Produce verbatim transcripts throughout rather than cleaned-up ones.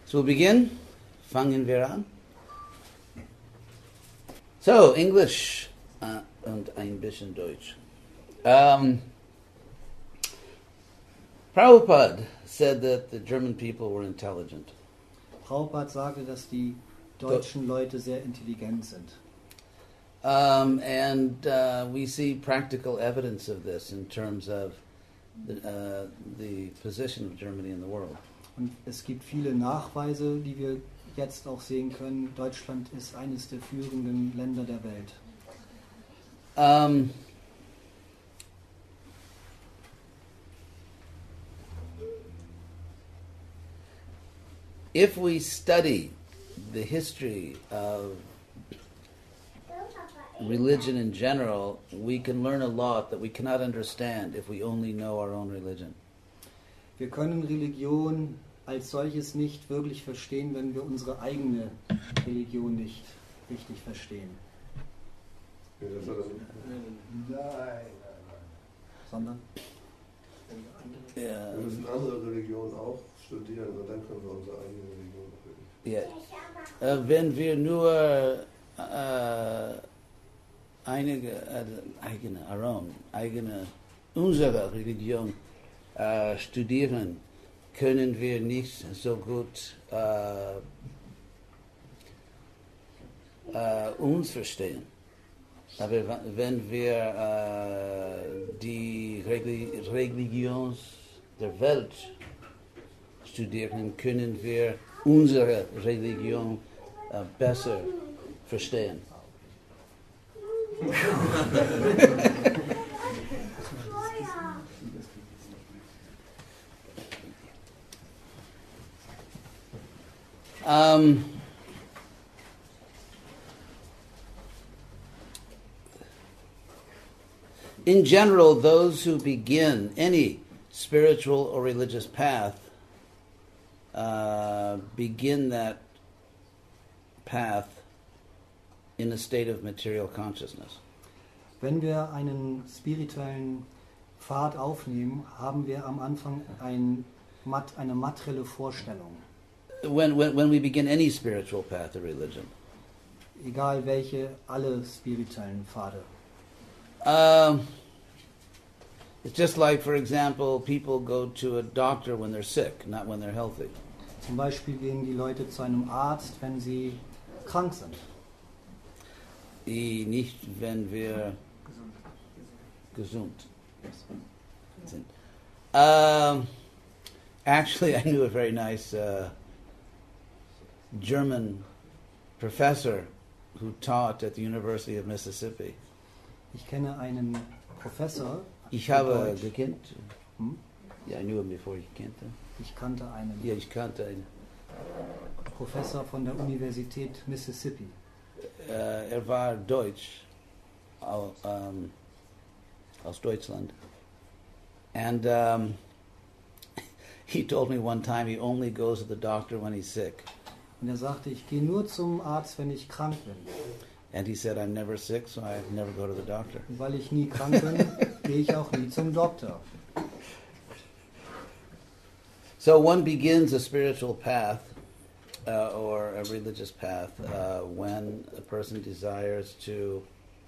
So we'll begin. Fangen wir an. So, English uh, und ein bisschen Deutsch. Um, Prabhupada said that the German people were intelligent. Prabhupada sagte, dass die deutschen Leute sehr intelligent sind. Um, and uh, we see practical evidence of this in terms of the, uh, the position of Germany in the world. Und es gibt viele Nachweise, die wir jetzt auch sehen können. Deutschland ist eines der führenden Länder der Welt. Um, if we study the history of religion in general, we can learn a lot that we cannot understand if we only know our own religion. Wir können Religion als solches nicht wirklich verstehen, wenn wir unsere eigene Religion nicht richtig verstehen. Ja, das soll nein, nein, nein. Sondern? Yeah. Wir müssen andere Religionen auch studieren und dann können wir unsere eigene Religion finden. Ja. Äh, wenn wir nur äh, einige äh, eigene, our own, eigene, unsere Religion äh, studieren, können wir nicht so gut äh, äh, uns verstehen. Aber wenn wir äh, die Religion der Welt studieren, können wir unsere Religion äh, besser verstehen. um, in general, those who begin any spiritual or religious path uh, begin that path in a state of material consciousness. Wenn wir einen spirituellen Pfad aufnehmen, haben wir am Anfang ein, eine materielle Vorstellung. When, when, when we begin any spiritual path or religion. Egal welche, alle spirituellen Pfade. Um, it's just like, for example, people go to a doctor when they're sick, not when they're healthy. Zum Beispiel gehen die Leute zu einem Arzt, wenn sie krank sind. Nicht, wenn wir gesund sind. Um, actually, I knew a very nice uh, German professor who taught at the University of Mississippi. Ich kenne einen Professor. Ich habe gekannt. Hm? Ja, I knew him before ich kannte. Ich kannte einen. Ja, ich kannte einen. Professor von der Universität Mississippi. Uh, er war Deutsch, au, um, aus Deutschland. And um, he told me one time he only goes to the doctor when he's sick. Und er sagte, ich gehe nur zum Arzt, wenn ich krank bin. And he said, I'm never sick, so I never go to the doctor. Und weil ich nie krank bin, gehe ich auch nie zum Doktor. So one begins a spiritual path uh, or a religious path uh, when a person desires to...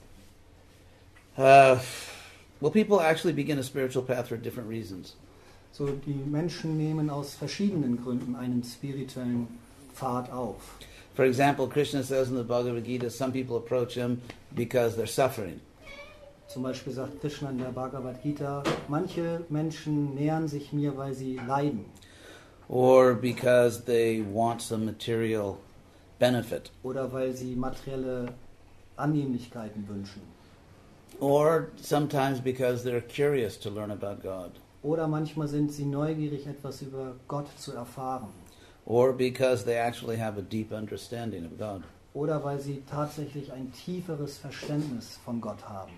Uh, well, people actually begin a spiritual path for different reasons. So, die Menschen nehmen aus verschiedenen Gründen einen spirituellen Pfad auf. For example, Krishna says in the Bhagavad Gita, some people approach him because they're suffering. Zum Beispiel sagt Krishna in der Bhagavad Gita, manche Menschen nähern sich mir, weil sie leiden. Or because they want some material benefit. Oder weil sie materielle Annehmlichkeiten wünschen. Or sometimes because they're curious to learn about God. Oder manchmal sind sie neugierig, etwas über Gott zu erfahren. Or because they actually have a deep understanding of God. Oder weil sie tatsächlich ein tieferes Verständnis von Gott haben.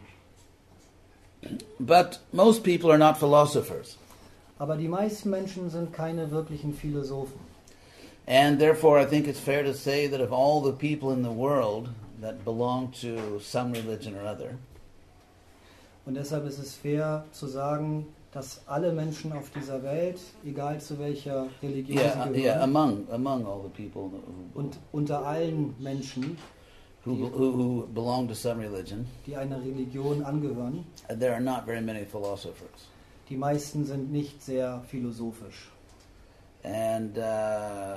But most people are not philosophers. Aber die meisten Menschen sind keine wirklichen Philosophen. And therefore I think it's fair to say that of all the people in the world that belong to some religion or other, Und deshalb ist es fair zu sagen, dass alle Menschen auf dieser Welt, egal zu welcher Religion Yeah, sie uh, gehören, yeah, among among all the people who, und unter allen Menschen, who, who, who belong to some religion, die einer Religion angehören, uh, there are not very many philosophers. die meisten sind nicht sehr philosophisch. And uh,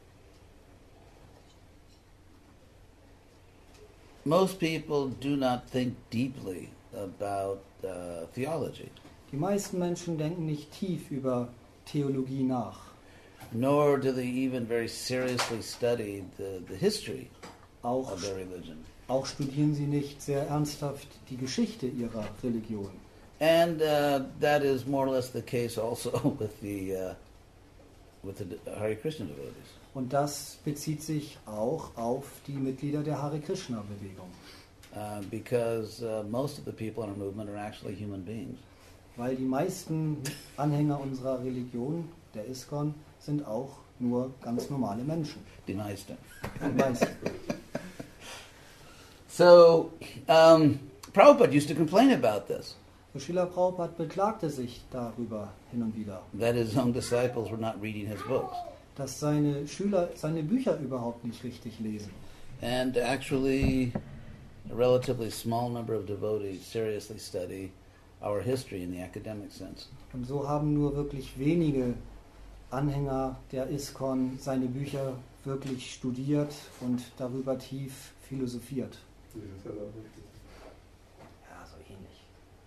most people do not think deeply about uh, theology, Die meisten Menschen denken nicht tief über Theologie nach. nor do they even very seriously study the, the history Auch, of their religion. auch studieren sie nicht sehr ernsthaft die Geschichte ihrer Religion. And uh, that is more or less the case also with the uh, with the Hare Krishna devotees. Und das bezieht sich auch auf die Mitglieder der Hare Krishna Bewegung. Uh, because uh, most of the people in our movement are actually human beings. Weil die meisten Anhänger unserer Religion, der ISKCON, sind auch nur ganz normale Menschen. Die meisten. Die meisten. So, um, Prabhupada used to complain about this, Und Srila Prabhupada beklagte sich darüber hin und wieder, that his own disciples were not reading his books. dass seine Schüler seine Bücher überhaupt nicht richtig lesen. And actually, a relatively small number of devotees seriously study our history in the academic sense. Und so haben nur wirklich wenige Anhänger der ISKCON seine Bücher wirklich studiert und darüber tief philosophiert. Wie ist das denn richtig? Ja, so ähnlich.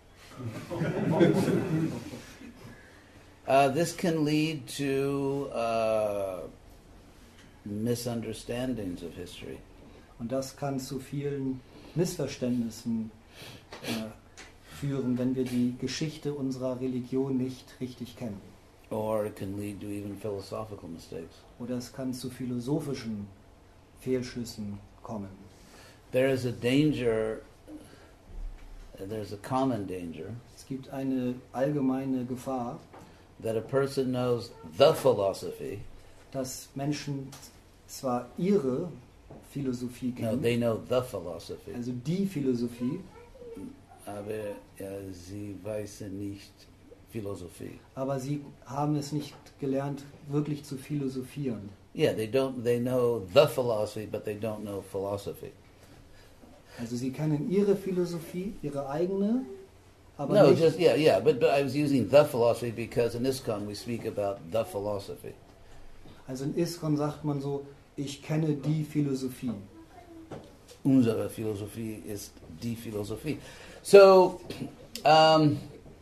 Uh, this can lead to uh, misunderstandings of history. Und das kann zu vielen Missverständnissen äh, führen, wenn wir die Geschichte unserer Religion nicht richtig kennen. Or it can lead to even philosophical mistakes. Oder es kann zu philosophischen Fehlschlüssen kommen. There is a danger, there's a common danger, Es gibt eine allgemeine Gefahr, that a person knows the philosophy. dass Menschen zwar ihre Philosophie No, kennen, they know the philosophy. also die Philosophie, Aber äh, sie wissen nicht Philosophie. aber sie haben es nicht gelernt, wirklich zu philosophieren. Yeah, they don't. They know the philosophy, but they don't know philosophy. Also sie kennen ihre Philosophie, ihre eigene, aber No, nicht... just yeah, yeah. But but I was using the philosophy because in ISKCON we speak about the philosophy. Also in ISKCON sagt man so, ich kenne die Philosophie. Unsere Philosophie ist die Philosophie. So, um,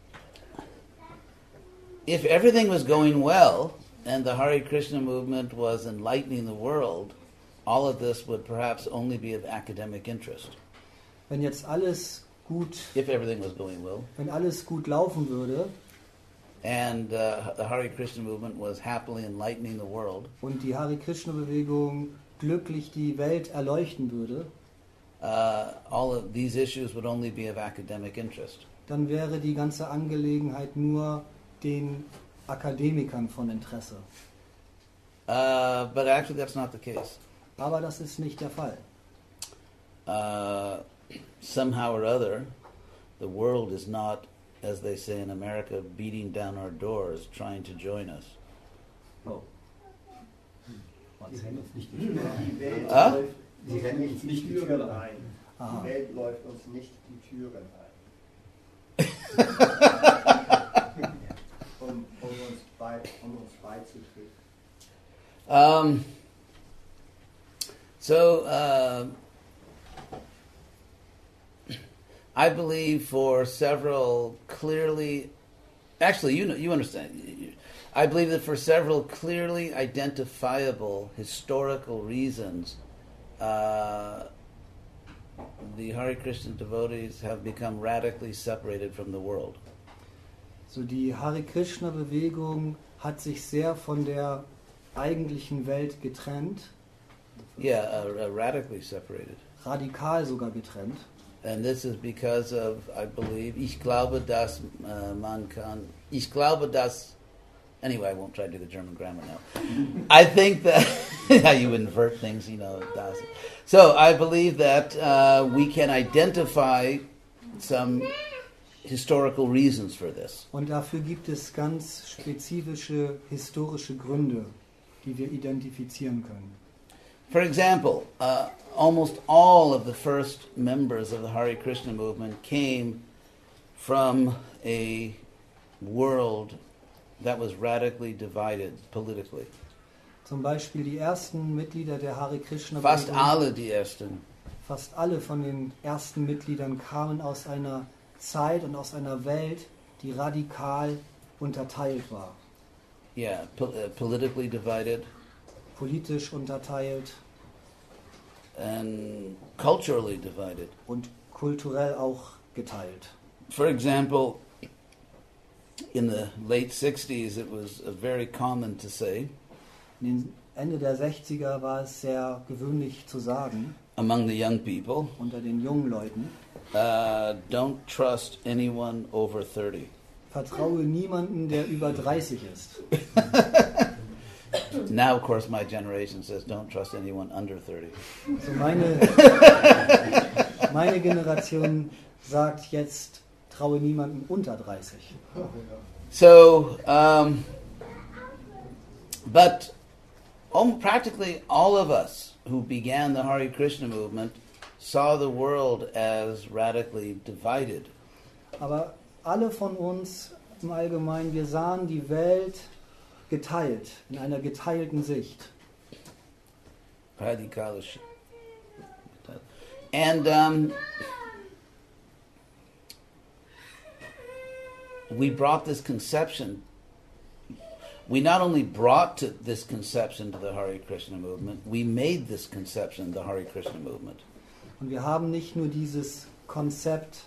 if everything was going well and the Hare Krishna movement was enlightening the world, all of this would perhaps only be of academic interest. Wenn jetzt alles gut, If everything was going well, wenn alles gut laufen würde and uh, the Hare Krishna movement was happily enlightening the world, und die Hare Krishna Bewegung glücklich die Welt erleuchten würde, uh, all of these issues would only be of academic interest. dann wäre die ganze Angelegenheit nur den Akademikern von Interesse. Uh, but actually, that's not the case. Aber das ist nicht der Fall. Uh, somehow or other, the world is not, as they say in America, beating down our doors, trying to join us. Oh. Die rennen uns nicht die Türen ein. Die Welt Ah? läuft, die rennen uns nicht die Türen ein. Aha. Die Welt läuft uns nicht die Türen ein. um, um, uns bei, um uns beizutreten. Um, so, uh, I believe for several clearly, actually, you know, you understand. I believe that for several clearly identifiable historical reasons, uh, the Hare Krishna devotees have become radically separated from the world. So die Hare Krishna Bewegung hat sich sehr von der eigentlichen Welt getrennt, Yeah, uh, uh, radically separated. radikal sogar getrennt. And this is because of, I believe, ich glaube, dass uh, man kann, ich glaube, dass, anyway, I won't try to do the German grammar now. I think that, how you invert things, you know, das. So I believe that uh, we can identify some historical reasons for this. Und dafür gibt es ganz spezifische historische Gründe, die wir identifizieren können. For example, uh, almost all of the first members of the Hare Krishna movement came from a world that was radically divided politically. Zum Beispiel die ersten Mitglieder der Hare Krishna Fast Bewegung, alle die ersten. fast alle von den ersten Mitgliedern kamen aus einer Zeit und aus einer Welt, die radikal unterteilt war. Yeah, po- uh, politically divided Politisch unterteilt and culturally divided. und kulturell auch geteilt. For example, in the late sixties, it was uh, very common to say In den Ende der sechziger war es sehr gewöhnlich zu sagen, among the young people, unter den jungen Leuten, uh, don't trust anyone over thirty. vertraue niemanden, der über dreißig ist. Now, of course, my generation says don't trust anyone under thirty. Also meine, meine Generation sagt jetzt, traue niemanden unter dreißig. So, um, but um, practically all of us who began the Hare Krishna movement saw the world as radically divided. Aber alle von uns im Allgemeinen, wir sahen die Welt geteilt, in einer geteilten Sicht. Radikalisch. And um, we brought this conception, we not only brought to this conception to the Hare Krishna movement, we made this conception the Hare Krishna movement. Und wir haben nicht nur dieses Konzept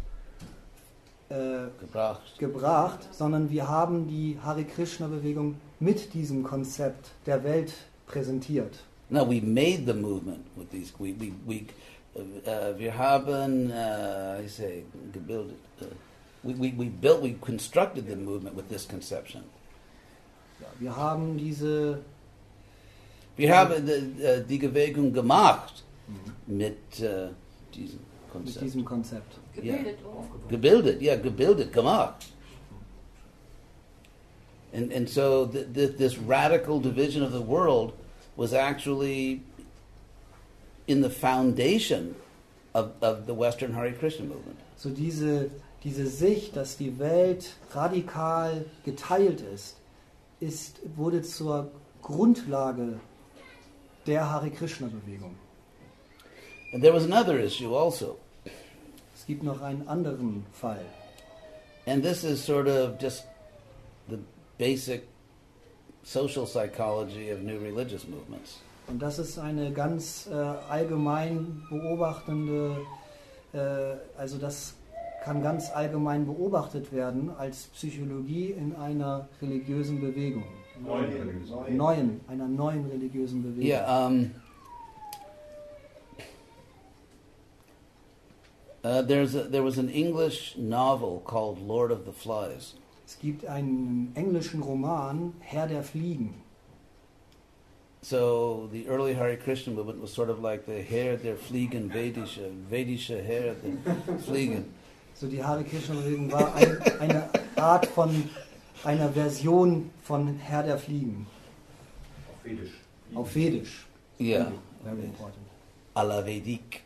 äh, Gebracht. gebracht, sondern wir haben die Hare Krishna Bewegung mit diesem Konzept der Welt präsentiert. No, we made the movement with these. We we we. Uh, uh, wir haben, uh, I say, gebildet. Uh, we, we we built. We constructed the movement with this conception. Ja, wir haben diese Wir haben die, uh, die Bewegung gemacht mit uh, diesem mit Konzept. diesem Konzept. Gebildet auch. Gebildet, yeah, gebildet, gemacht. And and so th- th- this radical division of the world was actually in the foundation of, of the Western Hare Krishna movement. So diese, diese Sicht, dass die Welt radikal geteilt ist, ist, wurde zur Grundlage der Hare Krishna Bewegung. And there was another issue also. Es gibt noch einen anderen Fall. And this is sort of just the basic social psychology of new religious movements. Und das ist eine ganz äh, allgemein beobachtende, äh, also das kann ganz allgemein beobachtet werden als Psychologie in einer religiösen Bewegung. Neuen. Neuen, einer neuen religiösen Bewegung. Yeah, um, uh, there's a, there was an English novel called Lord of the Flies. Es gibt einen englischen Roman, Herr der Fliegen. So the early Hare Krishna movement was sort of like the Herr der Fliegen, Vedische, Vedische Herr der Fliegen. So die Hare Krishna Bewegung war ein, eine Art von einer Version von Herr der Fliegen. Auf Vedisch. Auf Vedisch. Yeah, Very important. à la Vedique.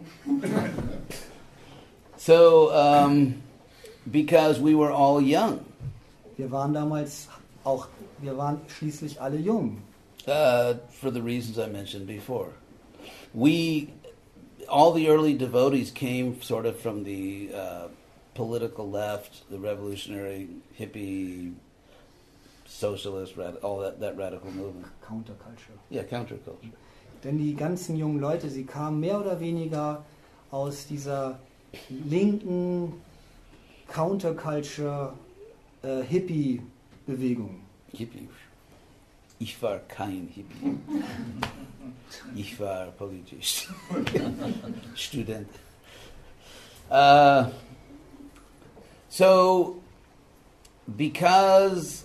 So, um, because we were all young, Wir waren damals auch, wir waren schließlich alle jung. uh, for the reasons I mentioned before, we, all the early devotees came sort of from the uh, political left, the revolutionary, hippie, socialist, rad- all that, that radical movement. Counterculture. Yeah, counterculture. Denn die ganzen jungen Leute, sie kamen mehr oder weniger aus dieser linken Counterculture äh, Hippie-Bewegung. Hippie. Ich war kein Hippie. Ich war politisch. Student. Uh, so, because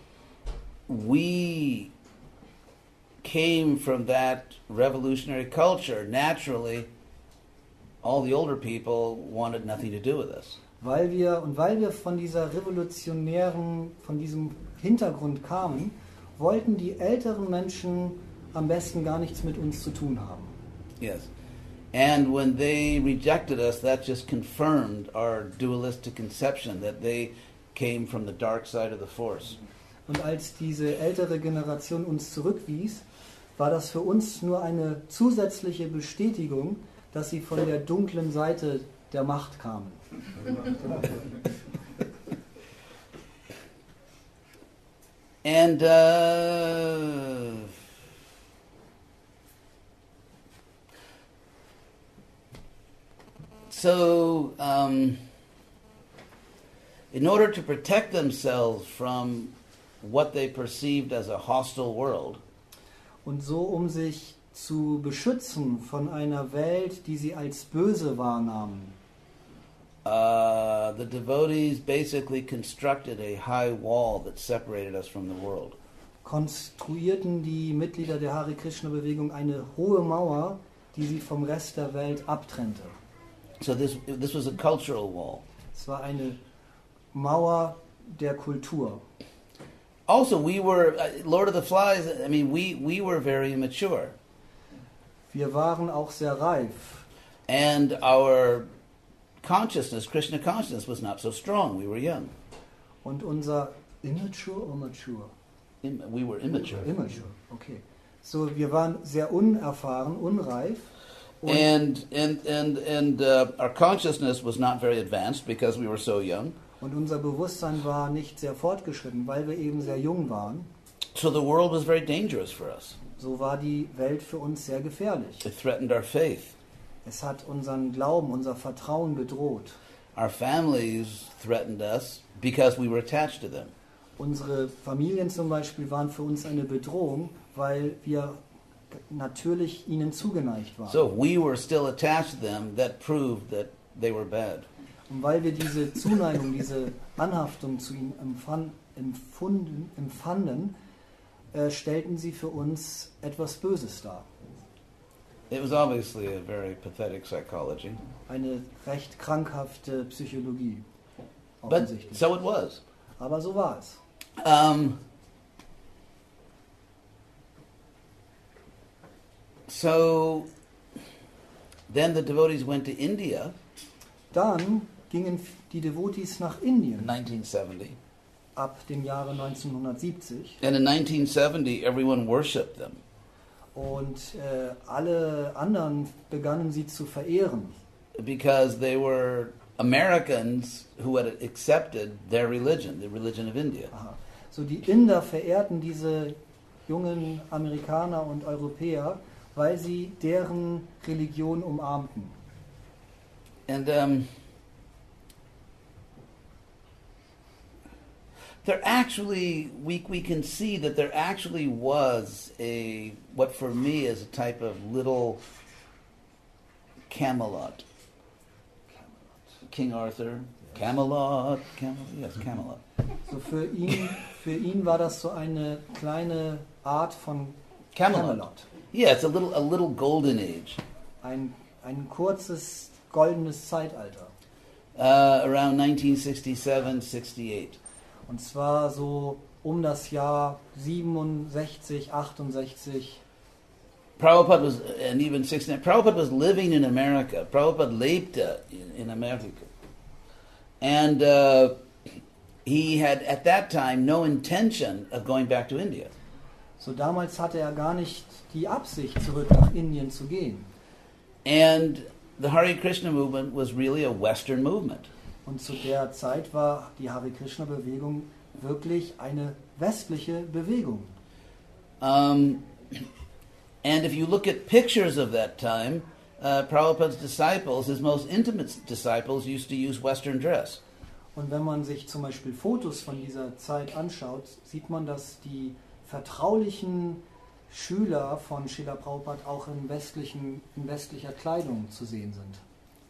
we came from that revolutionary culture, naturally, all the older people wanted nothing to do with us. Weil wir, und weil wir von dieser revolutionären, von diesem Hintergrund kamen, wollten die älteren Menschen am besten gar nichts mit uns zu tun haben. Yes. And when they rejected us, that just confirmed our dualistic conception that they came from the dark side of the force. Und als diese ältere Generation uns zurückwies, war das für uns nur eine zusätzliche Bestätigung, dass sie von der dunklen Seite der Macht kamen. And uh, so, um, in order to protect themselves from what they perceived as a hostile world, Und so, um sich zu beschützen von einer Welt, die sie als böse wahrnahmen, uh, the devotees basically constructed a high wall that separated us from the world. konstruierten die Mitglieder der Hare Krishna Bewegung eine hohe Mauer, die sie vom Rest der Welt abtrennte. So this this was a cultural wall. Es war eine Mauer der Kultur. Also, we were uh, Lord of the Flies. I mean, we we were very immature, Wir waren auch sehr reif. and our consciousness, Krishna consciousness, was not so strong. We were young. Und unser immature or mature? Im- we were immature. Immature, okay. So, wir waren sehr unerfahren, unreif. Und, And and and and uh, our consciousness was not very advanced because we were so young. und unser Bewusstsein war nicht sehr fortgeschritten, weil wir eben sehr jung waren. So the world was very dangerous for us. So war die Welt für uns sehr gefährlich. It threatened our faith. Es hat unseren Glauben, unser Vertrauen bedroht. Our families threatened us because we were attached to them. Unsere Familien zum Beispiel waren für uns eine Bedrohung, weil wir natürlich ihnen zugeneigt waren. So if we were still attached to them, that proved that they were bad. Und weil wir diese Zuneigung, diese Anhaftung zu ihnen empfand, empfunden, empfanden, äh, stellten sie für uns etwas Böses dar. It was obviously a very pathetic psychology. Eine recht krankhafte Psychologie, But offensichtlich. so it was. Aber so war es. Um, so then the devotees went to India Dann gingen die Devotees nach Indien in nineteen seventy. ab dem Jahre neunzehnhundertsiebzig. And in nineteen seventy, everyone worshipped them. Und äh, alle anderen begannen sie zu verehren, Because they were Americans who had accepted their religion, the religion of India. Aha. So die Inder verehrten diese jungen Amerikaner und Europäer, weil sie deren Religion umarmten. And um, there actually, we, we can see that there actually was a, what for me is a type of little Camelot. King Arthur, Camelot, Camelot, yes, Camelot. So für ihn, für ihn war das so eine kleine Art von Camelot. Camelot. Yeah, it's a little, a little golden age, Ein, ein kurzes goldenes Zeitalter. uh, around nineteen sixty-seven, sixty-eight. Und zwar so um das Jahr siebenundsechzig, achtundsechzig. Prabhupada was, and even sixty-nine, Prabhupada was living in America. Prabhupada lebte in, in America. And uh, he had, at that time, no intention of going back to India. So damals hatte er gar nicht die Absicht, zurück nach Indien zu gehen. And the Hare Krishna movement was really a Western movement. Und zu der Zeit war die Hare Krishna Bewegung wirklich eine westliche Bewegung. Um, and if you look at pictures of that time, uh, Prabhupada's disciples, his most intimate disciples, used to use Western dress. Und wenn man sich zum Beispiel Fotos von dieser Zeit anschaut, sieht man, dass die vertraulichen Schüler von Srila Prabhupada auch in, westlichen, in westlicher Kleidung zu sehen sind.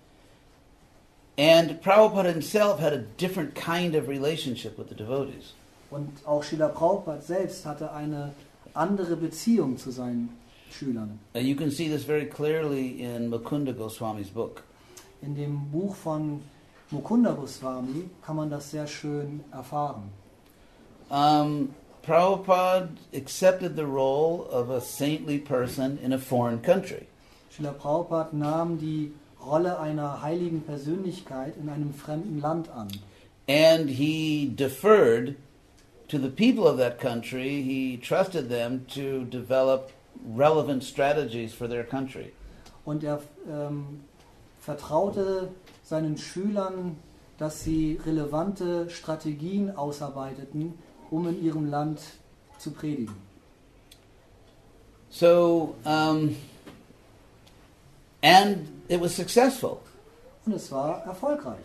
And Prabhupada himself had a different kind of relationship with the devotees. Und auch Srila Prabhupada selbst hatte eine andere Beziehung zu seinen Schülern. Uh, you can see this very clearly in Mukunda Goswami's book. In dem Buch von Mukunda Goswami kann man das sehr schön erfahren. Um, Prabhupada accepted the role of a saintly person in a foreign country. Srila Prabhupada nahm die Rolle einer heiligen Persönlichkeit in einem fremden Land an. And he deferred to the people of that country. He trusted them to develop relevant strategies for their country. Und er ähm, vertraute seinen Schülern, dass sie relevante Strategien ausarbeiteten, um in ihrem Land zu predigen. So, um, and it was successful. Und es war erfolgreich.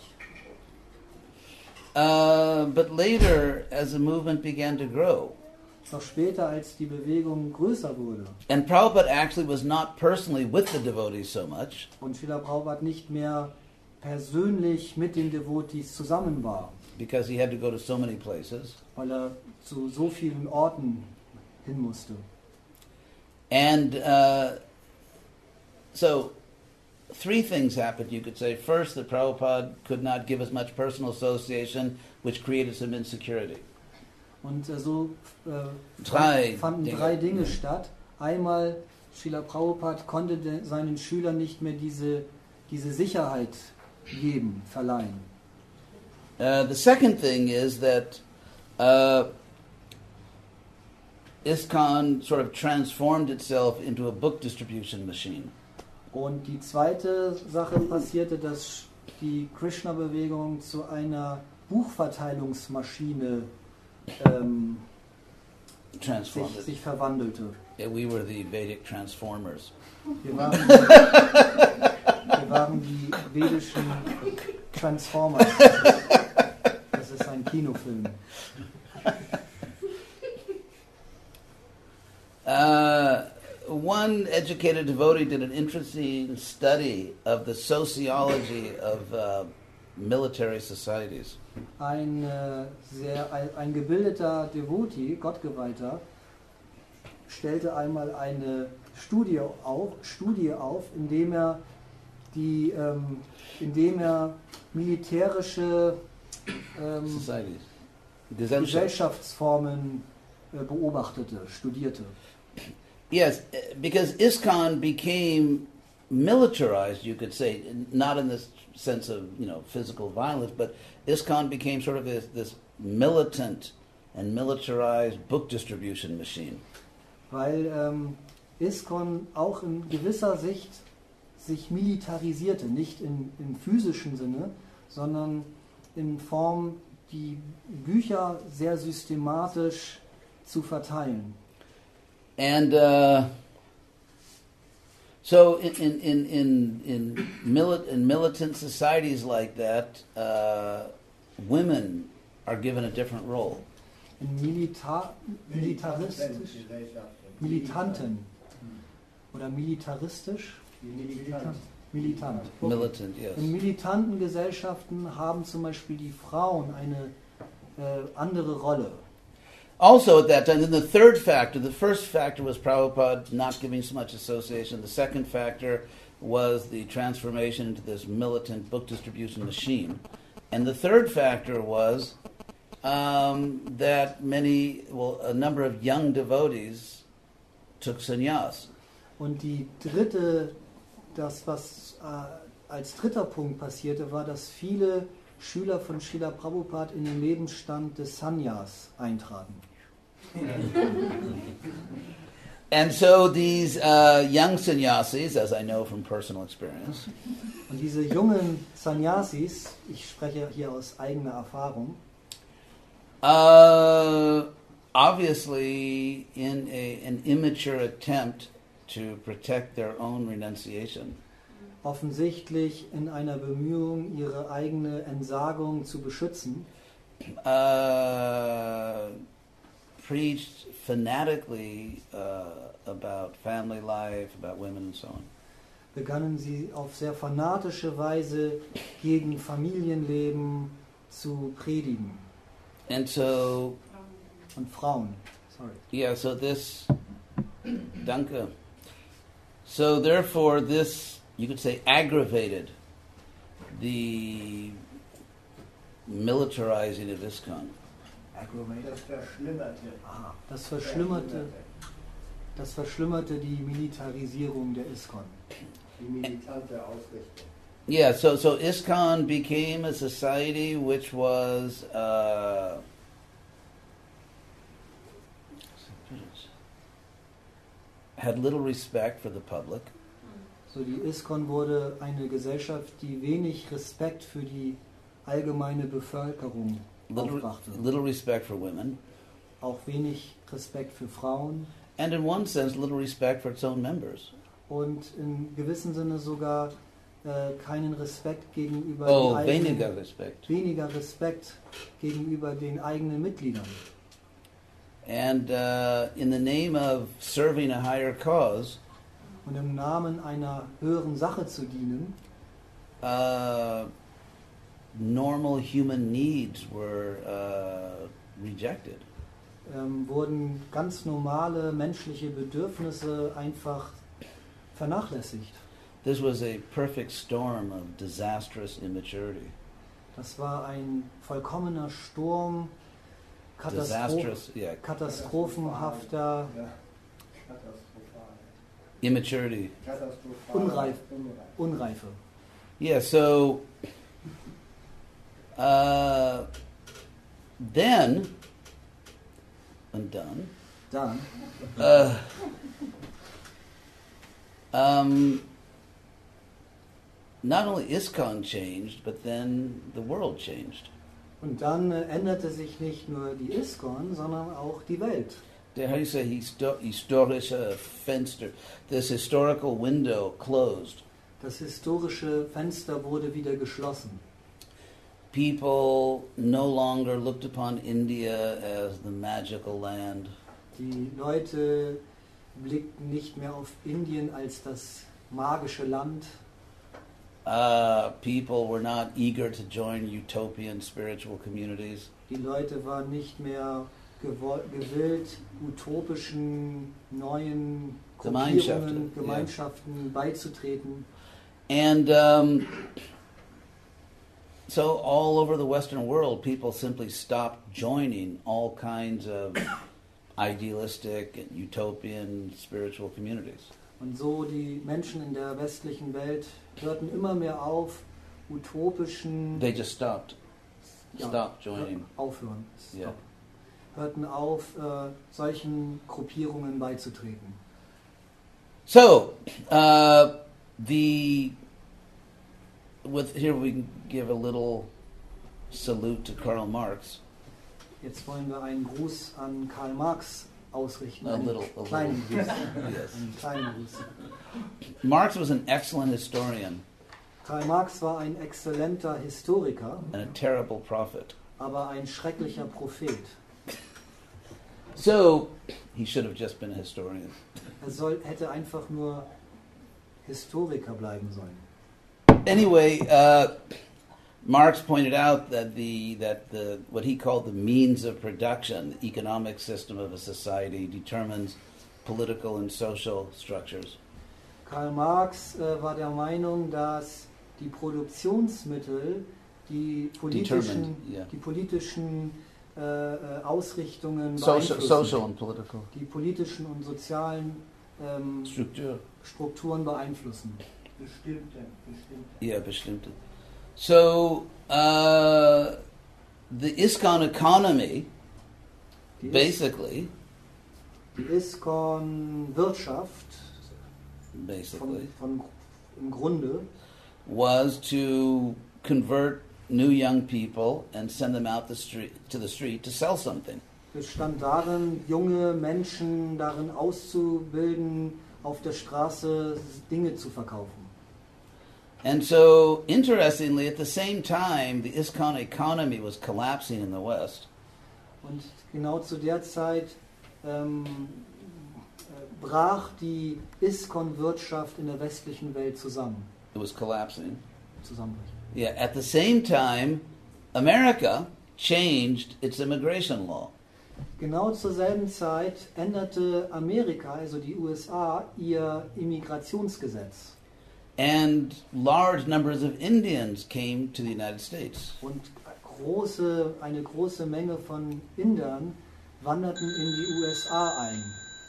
Uh, but later, as the movement began to grow, Doch später, als die Bewegung größer wurde and Prabhupada actually was not personally with the devotees so much, und Srila Prabhupada nicht mehr persönlich mit den Devotees zusammen war, because he had to go to so many places, weil er zu so vielen Orten hin musste. and uh, so three things happened, you could say. First, that Prabhupada could not give as much personal association, which created some insecurity. Und äh, so äh, Drei fanden Dinge. drei Dinge statt. Einmal, Srila Prabhupada konnte de, seinen Schülern nicht mehr diese, diese Sicherheit geben, verleihen. Uh, the second thing is that uh, ISKCON sort of transformed itself into a book distribution machine. Und die zweite Sache passierte, dass die Krishna-Bewegung zu einer Buchverteilungsmaschine ähm, Transformed sich, it. sich verwandelte. Yeah, we were the Vedic transformers. Wir waren, wir waren die vedischen Transformers. Das ist ein Kinofilm. Uh, one educated devotee did an interesting study of the sociology of uh, military societies. Ein, äh, sehr, ein, ein gebildeter Devotee, Gottgeweihter, stellte einmal eine Studie auf, Studie auf indem er, die, ähm, indem er militärische ähm, Societies. Gesellschaft. Gesellschaftsformen äh, beobachtete, studierte. Yes, uh, because ISKCON became militarized, you could say, not in the sense of, you know, physical violence, but ISKCON became sort of this, this militant and militarized book distribution machine. Weil ähm, ISKCON auch in gewisser Sicht sich militarisierte, nicht in, im physischen Sinne, sondern in Form, die Bücher sehr systematisch zu verteilen. And uh, so in, in, in, in, in, mili- in militant societies like that, uh, women are given a different role. In Milita- militaristisch, Militanten oder militaristisch, Militant. militant. Militant, yes. In militanten Gesellschaften haben zum Beispiel die Frauen eine äh, andere Rolle. Also at that time, then the third factor, the first factor was Prabhupada not giving so much association. The second factor was the transformation into this militant book distribution machine. And the third factor was um, that many, well, a number of young devotees took sannyas. Und die dritte, das was äh, als dritter Punkt passierte, war, dass viele Schüler von Srila Prabhupada in den Lebensstand des Sannyas eintraten. And so these uh, young sannyasis, as I know from personal experience, Und diese jungen Sannyasis, ich spreche hier aus eigener Erfahrung, uh, obviously in a, an immature attempt to protect their own renunciation, offensichtlich in einer Bemühung, ihre eigene Entsagung zu beschützen, uh, preached fanatically uh, about family life, about women and so on. begannen sie auf sehr fanatische Weise gegen Familienleben zu predigen. And so, Und Frauen. Sorry. yeah, so this, danke. So therefore this, you could say, aggravated the militarizing of ISKCON. Das verschlimmerte. Ah, das verschlimmerte, das verschlimmerte die Militarisierung der ISKCON. Die militante Ausrichtung. Yeah, so so ISKCON became a society which was uh, had little respect for the public. So die ISKCON wurde eine Gesellschaft, die wenig Respekt für die allgemeine Bevölkerung Little, aufbrachte. little respect for women, Auch wenig Respekt für Frauen and in one sense, little respect for its own members. und in gewissem Sinne sogar äh, keinen Respekt gegenüber Oh, den eigenen, weniger Respekt. weniger Respekt gegenüber den eigenen Mitgliedern. And uh, in the name of serving a higher cause, Und im Namen einer höheren Sache zu dienen, uh, normal human needs were uh, rejected. ähm, wurden ganz normale menschliche Bedürfnisse einfach vernachlässigt. This was a perfect storm of disastrous immaturity. Das war ein vollkommener Sturm, Katastroph Disastrous, yeah, katastrophenhafter, Ja, katastrophal. immaturity. Katastrophal. Unreif. Unreif. Unreife. Yeah, so uh, then, undone, Dann uh, um, not only ISKCON changed, but then the world changed. Und dann äh, änderte sich nicht nur die ISKCON, sondern auch die Welt. The- How do you say histo- historische Fenster? This historical window closed. Das historische Fenster wurde wieder geschlossen. People no longer looked upon India as the magical land. Die Leute blickten nicht mehr auf Indien als das magische Land. Uh, people were not eager to join utopian spiritual communities. Die Leute waren nicht mehr gewoll- gewillt, utopischen neuen Gemeinschaften, Gruppierungen, Gemeinschaften beizutreten. And um, so all over the Western world, people simply stopped joining all kinds of idealistic and utopian spiritual communities. Und so die Menschen in der westlichen Welt hörten immer mehr auf, utopischen They just stopped. ja, Stopped joining. aufhören, Stop. Yeah. hörten auf, äh, solchen Gruppierungen beizutreten. So, uh, the with here we can give a little salute to Karl Marx. Jetzt wollen wir einen Gruß an Karl Marx ausrichten. A einen little, a kleinen little. Gruß. Yes. Einen kleinen Gruß. Marx was an excellent historian Karl Marx war ein exzellenter Historiker, and a terrible prophet. aber ein schrecklicher Prophet. So he should have just been a historian. Er soll, hätte einfach nur Historiker bleiben sollen. Anyway, uh, Marx pointed out that the that the what he called the means of production, the economic system of a society, determines political and social structures. Karl Marx äh, war der Meinung, dass die Produktionsmittel die politischen, Determined, yeah. die politischen äh, äh, Ausrichtungen Social, beeinflussen. social and political Die politischen und sozialen ähm, structure. Strukturen beeinflussen. Bestimmte, bestimmte. Yeah, bestimmte. So uh, the ISKCON economy, Die, Is basically, die ISKCON-Wirtschaft basically, von, von, im Grunde was to convert new young people and send them out the street to the street to sell something. bestand darin, junge Menschen darin auszubilden, auf der Straße Dinge zu verkaufen. And so, interestingly, at the same time, the ISKCON economy was collapsing in the West. Und genau zu der Zeit ähm, äh, brach die ISKCON-Wirtschaft in der westlichen Welt zusammen. It was collapsing. Zusammenbrechen. Yeah. At the same time, America changed its immigration law. Genau zur selben Zeit änderte Amerika, also die U S A, ihr Immigrationsgesetz. And large numbers of Indians came to the United States. Und große, eine große Menge von Indern wanderten in die U S A ein.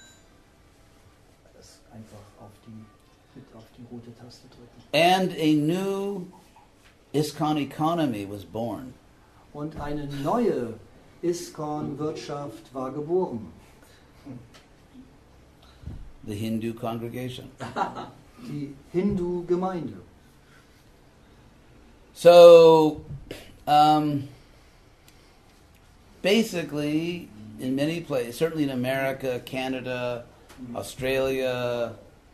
Das einfach auf die, mit auf die rote Taste drücken. And a new ISKCON economy was born. Und eine neue ISKCON-Wirtschaft war geboren. The Hindu congregation. Die Hindu-Gemeinde. So, um, basically, in many places, certainly in America, Canada, Australia,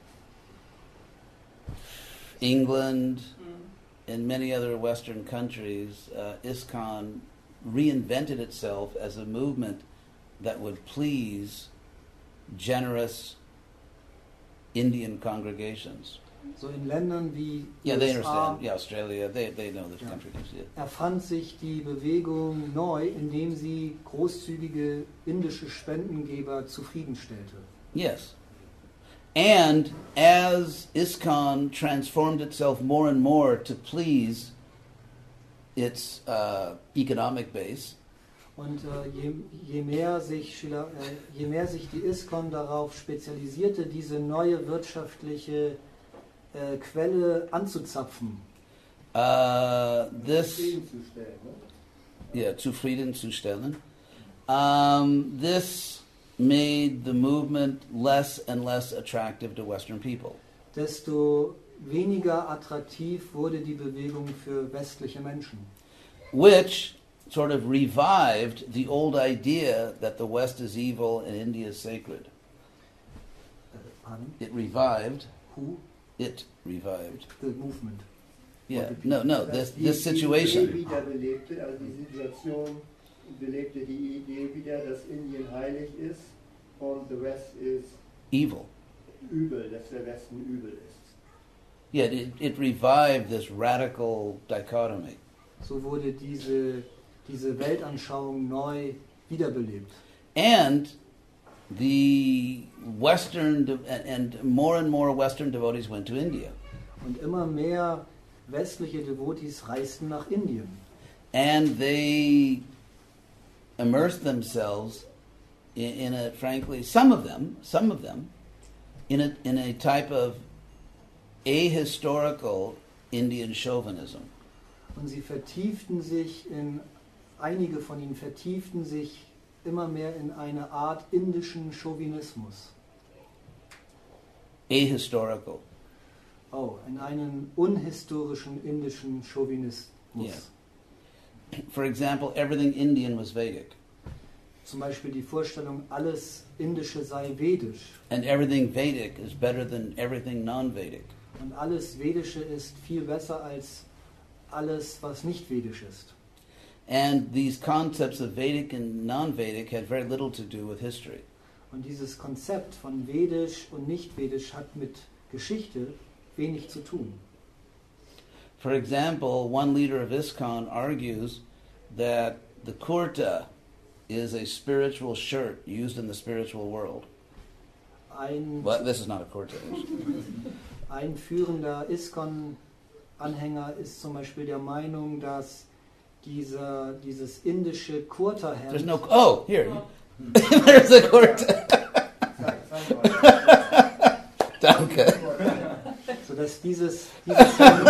England, and many other Western countries, uh, ISKCON reinvented itself as a movement that would please generous Indian congregations. So in Ländern wie Yeah, they U S A understand. Yeah, Australia, they, they know this Ja. country. Yeah. erfand sich die Bewegung neu, indem sie großzügige indische Spendengeber zufriedenstellte. Yes. And as ISKCON transformed itself more and more to please its uh, economic base, Und äh, je, je, mehr sich, Schiller- äh, je mehr sich die ISKCON darauf spezialisierte, diese neue wirtschaftliche äh, Quelle anzuzapfen, uh, this, Zufriedenzustellen, ne? yeah, zufriedenzustellen, um, this made the movement less and less attractive to Western people. desto weniger attraktiv wurde die Bewegung für westliche Menschen. Which sort of revived the old idea that the West is evil and India is sacred. Äh, pardon? It revived, Who? it revived. The movement. Yeah, no, no, this, Die- this Die Idee situation. wieder belebte, also die Situation belebte die Idee wieder, dass Indien heilig ist und the West ist Evil. übel, dass der Westen übel ist. Yeah, it, it revived this radical dichotomy. So wurde diese, diese Weltanschauung neu wiederbelebt. And the Western, de- and, and more and more Western devotees went to India. Und immer mehr westliche Devotis reisten nach Indien. And they immersed themselves in, in a, frankly, some of them, some of them, in a, in a type of ahistorical Indian chauvinism. Und sie vertieften sich in, einige von ihnen vertieften sich immer mehr in eine Art indischen Chauvinismus. Ahistorical. Oh, in einen unhistorischen indischen Chauvinismus. Yeah. For example, everything Indian was Vedic, Zum Beispiel die Vorstellung, alles Indische sei vedisch. and everything Vedic is better than everything non-Vedic. Und alles Vedische ist viel besser als alles, was nicht vedisch ist. And these concepts of Vedic and non-Vedic had very little to do with history. Und dieses Konzept von vedisch und nicht vedisch hat mit Geschichte wenig zu tun. For example, one leader of ISKCON argues that the kurta is a spiritual shirt used in the spiritual world. Ein, Well, this is not a kurta. ein führender ISKCON-Anhänger ist zum Beispiel der Meinung, dass dieser, dieses indische There's Kurta-Hemd, no. Oh, here. There's a kurta. Zeig, zeig mal. Danke. sodass dieses, dieses, Hemd,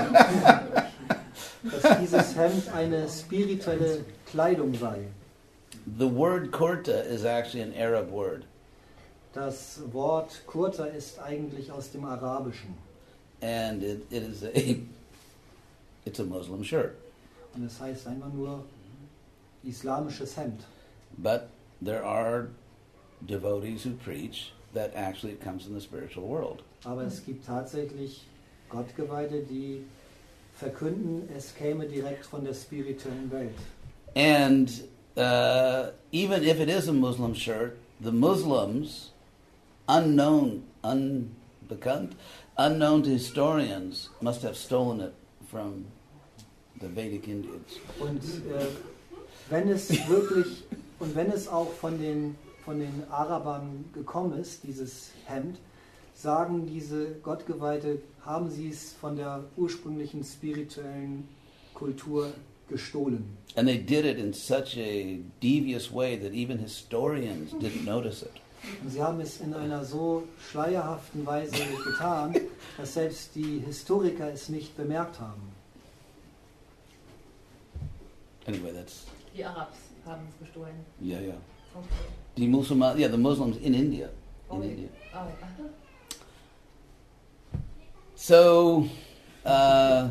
dass dieses Hemd eine spirituelle Kleidung sei. The word kurta is actually an Arab word, Das Wort Kurta ist eigentlich aus dem Arabischen and it, it is a it's a Muslim shirt. und es heißt einfach nur islamisches Hemd. But there are devotees who preach that actually it comes in the spiritual world. Aber es gibt tatsächlich Gottgeweihte, die verkünden, es käme direkt von der spirituellen Welt. And uh, even if it is a Muslim shirt, the Muslims, unknown, unbekannt, unknown to historians, must have stolen it from the Vedic Indians. Und äh, wenn es wirklich und wenn es auch von den von den Arabern gekommen ist, dieses Hemd, sagen diese Gottgeweihte, haben sie es von der ursprünglichen spirituellen Kultur gestohlen. And they did it in such a devious way that even historians didn't notice it. Und sie haben es in einer so schleierhaften Weise getan, dass selbst die Historiker es nicht bemerkt haben. Anyway, that's, Die Arabs haben es gestohlen. yeah, yeah. Okay. The Muslim, yeah, the Muslims in India. In Oh, India. oh, aha. So, uh,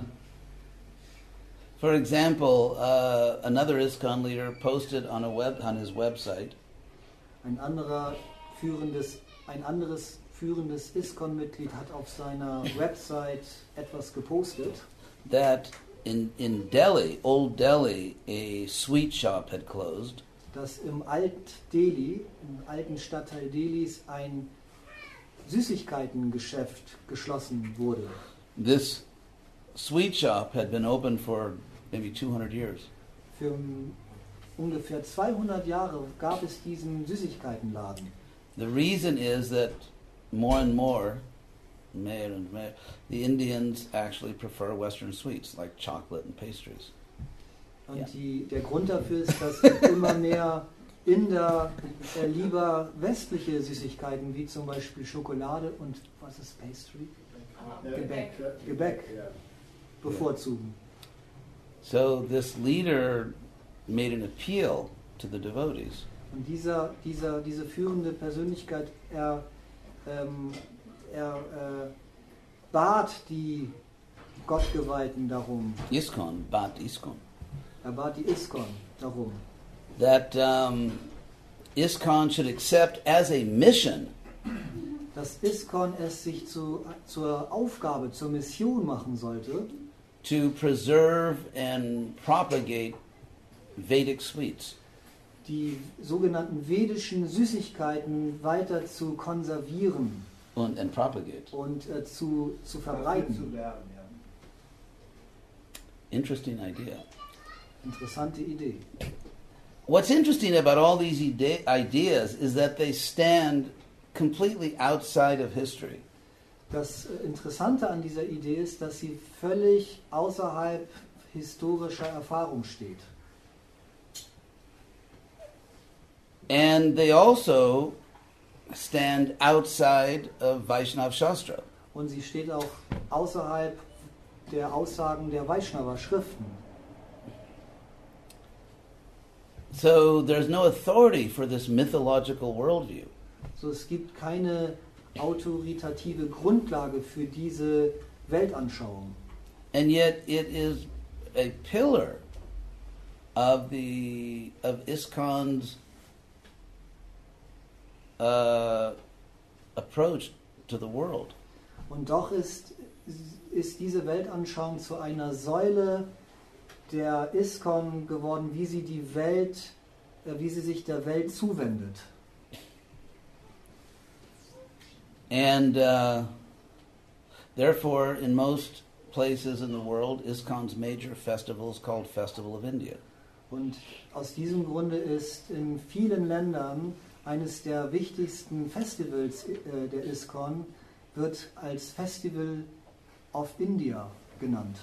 for example, uh, another ISKCON leader posted on a web on his website Ein anderer führendes, ein anderes führendes ISKCON-Mitglied hat auf seiner Website etwas gepostet, that in in Delhi, Old Delhi, a sweet shop had closed, dass im Alt-Delhi, im alten Stadtteil Delis, ein Süßigkeitengeschäft geschlossen wurde. This sweet shop had been open for maybe two hundred years. Für ungefähr zweihundert Jahre gab es diesen Süßigkeitenladen. The reason is that more and more, more and more, the Indians actually prefer Western sweets like chocolate and pastries. Und Ja. die, der Grund dafür ist, dass immer mehr Inder äh, lieber westliche Süßigkeiten wie zum Beispiel Schokolade und was ist Pastry? Gebäck. Gebäck bevorzugen. So this leader made an appeal to the devotees. Und dieser, dieser, diese führende Persönlichkeit, er, ähm, er äh, bat die Gottgeweihten darum, ISKCON, Bat ISKCON, er bat die ISKCON darum, that um, ISKCON should accept as a mission dass ISKCON es sich zu, zur Aufgabe, zur Mission machen sollte, to preserve and propagate Vedic sweets. die sogenannten vedischen Süßigkeiten weiter zu konservieren And, and propagate. und äh, zu, zu verbreiten. Zu werben, ja. Interesting idea. Interessante Idee. What's interesting about all these ide- ideas is that they stand completely outside of history. Das äh, Interessante an dieser Idee ist, dass sie völlig außerhalb historischer Erfahrung steht. And they also stand outside of Vaishnav Shastra. Und sie steht auch außerhalb der Aussagen der Vaishnava-Schriften. So there's no authority for this mythological worldview. So, es gibt keine autoritative Grundlage für diese Weltanschauung. And yet it is a pillar of the of ISKCON's uh, approach to the world. Und doch ist, ist diese Weltanschauung zu einer Säule der ISKCON geworden, wie sie die Welt, äh, wie sie sich der Welt zuwendet. And uh, therefore, in most places in the world, ISKCON's major festival is called Festival of India. Und aus diesem Grunde ist in vielen Ländern eines der wichtigsten Festivals äh, der ISKCON wird als Festival of India genannt.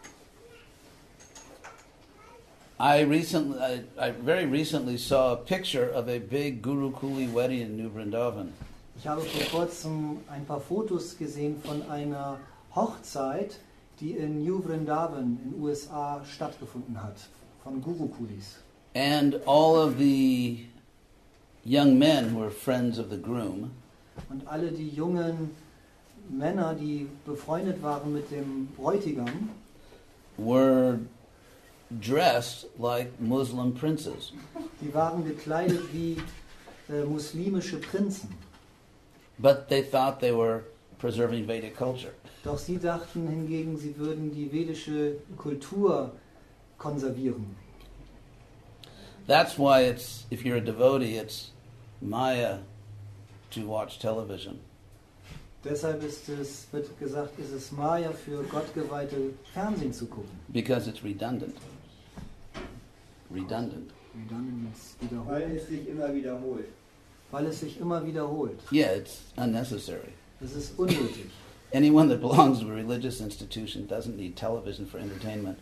I recently, I, I very recently saw a picture of a big Gurukuli wedding in New Vrindavan. Ich habe vor kurzem ein paar Fotos gesehen von einer Hochzeit, die in New Vrindavan in den U S A stattgefunden hat, von Gurukulis. And all of the young men who were friends of the groom Und alle die jungen Männer, die befreundet waren mit dem Bräutigam, were dressed like Muslim princes. die waren gekleidet wie äh, muslimische Prinzen. But they thought they were preserving Vedic culture. Doch sie dachten hingegen, sie würden die vedische Kultur konservieren. That's why it's, if you're a devotee, it's Maya to watch television. Deshalb ist es, wird gesagt, ist es Maya für Gottgeweihte Fernsehen zu gucken. Because it's redundant. Redundant. Redundant ist Weil wiederholt. es sich immer wiederholt. Weil es sich immer wiederholt. Yeah, it's unnecessary. Es ist unnötig. Anyone that belongs to a religious institution doesn't need television for entertainment.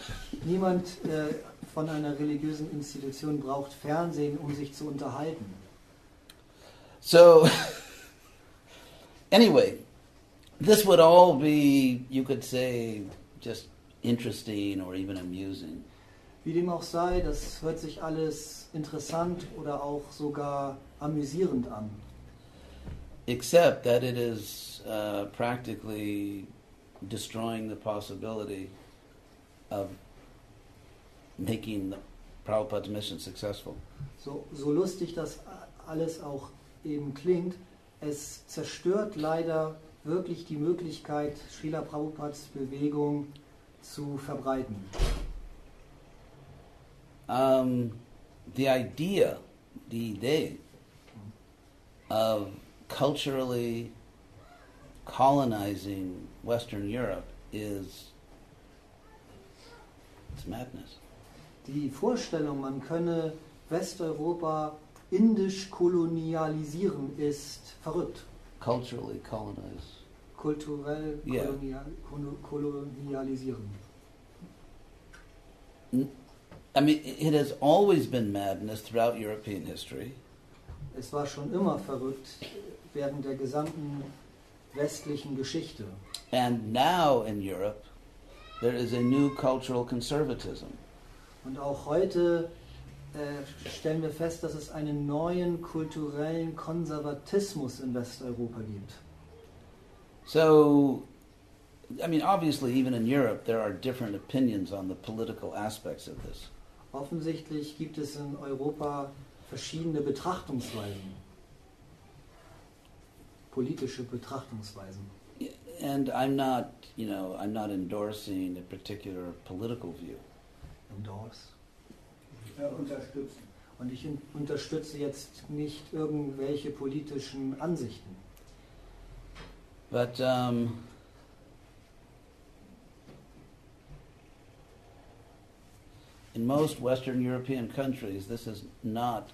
Niemand äh, von einer religiösen Institution braucht Fernsehen, um sich zu unterhalten. So, anyway, this would all be, you could say, just interesting or even amusing. Wie dem auch sei, das hört sich alles interessant oder auch sogar amüsierend an. Except that it is uh, practically destroying the possibility of making the Prabhupada's mission successful. So, so lustig das alles auch eben klingt, es zerstört leider wirklich die Möglichkeit, Srila Prabhupads Bewegung zu verbreiten. Um, the idea, the idea of culturally colonizing Western Europe is it's madness. Die Vorstellung, man könne Westeuropa indisch kolonialisieren, ist verrückt. Culturally colonize. Kulturell Yeah. kolonial, kolonialisieren. I mean, it has always been madness throughout European history. Es war schon immer verrückt während der gesamten westlichen Geschichte. And now in Europe, there is a new cultural conservatism. Und auch heute äh, stellen wir fest, dass es einen neuen kulturellen Konservatismus in Westeuropa gibt. So, I mean, obviously, even in Europe, there are different opinions on the political aspects of this. Offensichtlich gibt es in Europa verschiedene Betrachtungsweisen, politische Betrachtungsweisen. And I'm not, you know, I'm not endorsing a particular political view. Endorse. Ja, unterstützen. Und ich un- unterstütze jetzt nicht irgendwelche politischen Ansichten. But um, in most Western European countries, this is not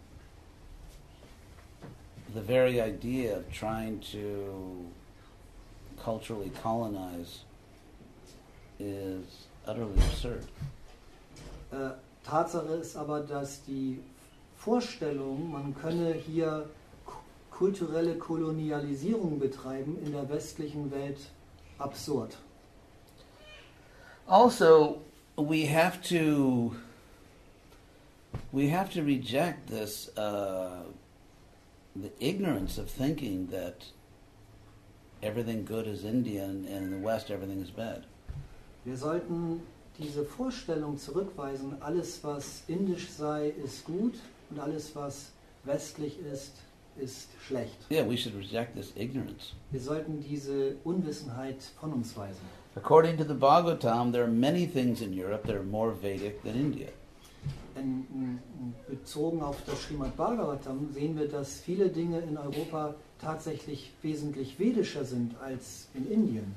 the very idea of trying to culturally colonize is utterly absurd. Äh, Tatsache ist aber, dass die Vorstellung, man könne hier k- kulturelle Kolonialisierung betreiben, in der westlichen Welt absurd. Also, we have to we have to reject this uh, the ignorance of thinking that everything good is Indian and in the West everything is bad. Wir sollten diese Vorstellung zurückweisen, alles was indisch sei, ist gut und alles was westlich ist, ist schlecht. Yeah, we should reject this ignorance. Wir sollten diese Unwissenheit von uns weisen. According to the Bhagavatam, there are many things in Europe that are more Vedic than India. In, in, bezogen auf das Srimad Bhagavatam sehen wir, dass viele Dinge in Europa tatsächlich wesentlich vedischer sind als in Indien.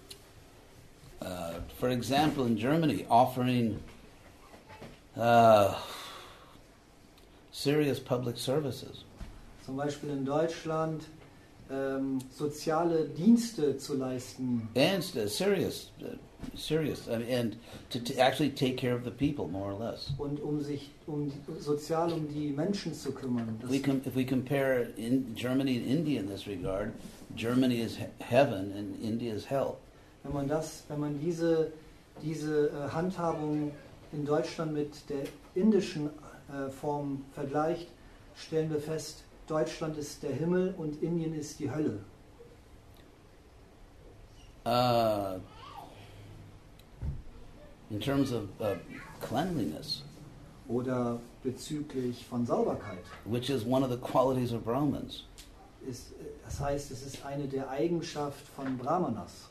Uh, for example, in Germany, offering uh, serious public services. Zum Beispiel in Deutschland ähm, soziale Dienste zu leisten And uh, serious, uh, serious, I mean, and to, to actually take care of the people, more or less. und um sich um sozial um die Menschen zu kümmern. Das, We com- if we compare in Germany and India in this regard, Germany is he- heaven and India is hell. wenn man das, wenn man diese diese äh, Handhabung in Deutschland mit der indischen äh, Form vergleicht, stellen wir fest, Deutschland ist der Himmel und Indien ist die Hölle. Uh, in terms of uh, cleanliness, Oder bezüglich von Sauberkeit. which is one of the qualities of Brahmins. Ist, äh, das heißt, es ist eine der Eigenschaften von Brahmanas.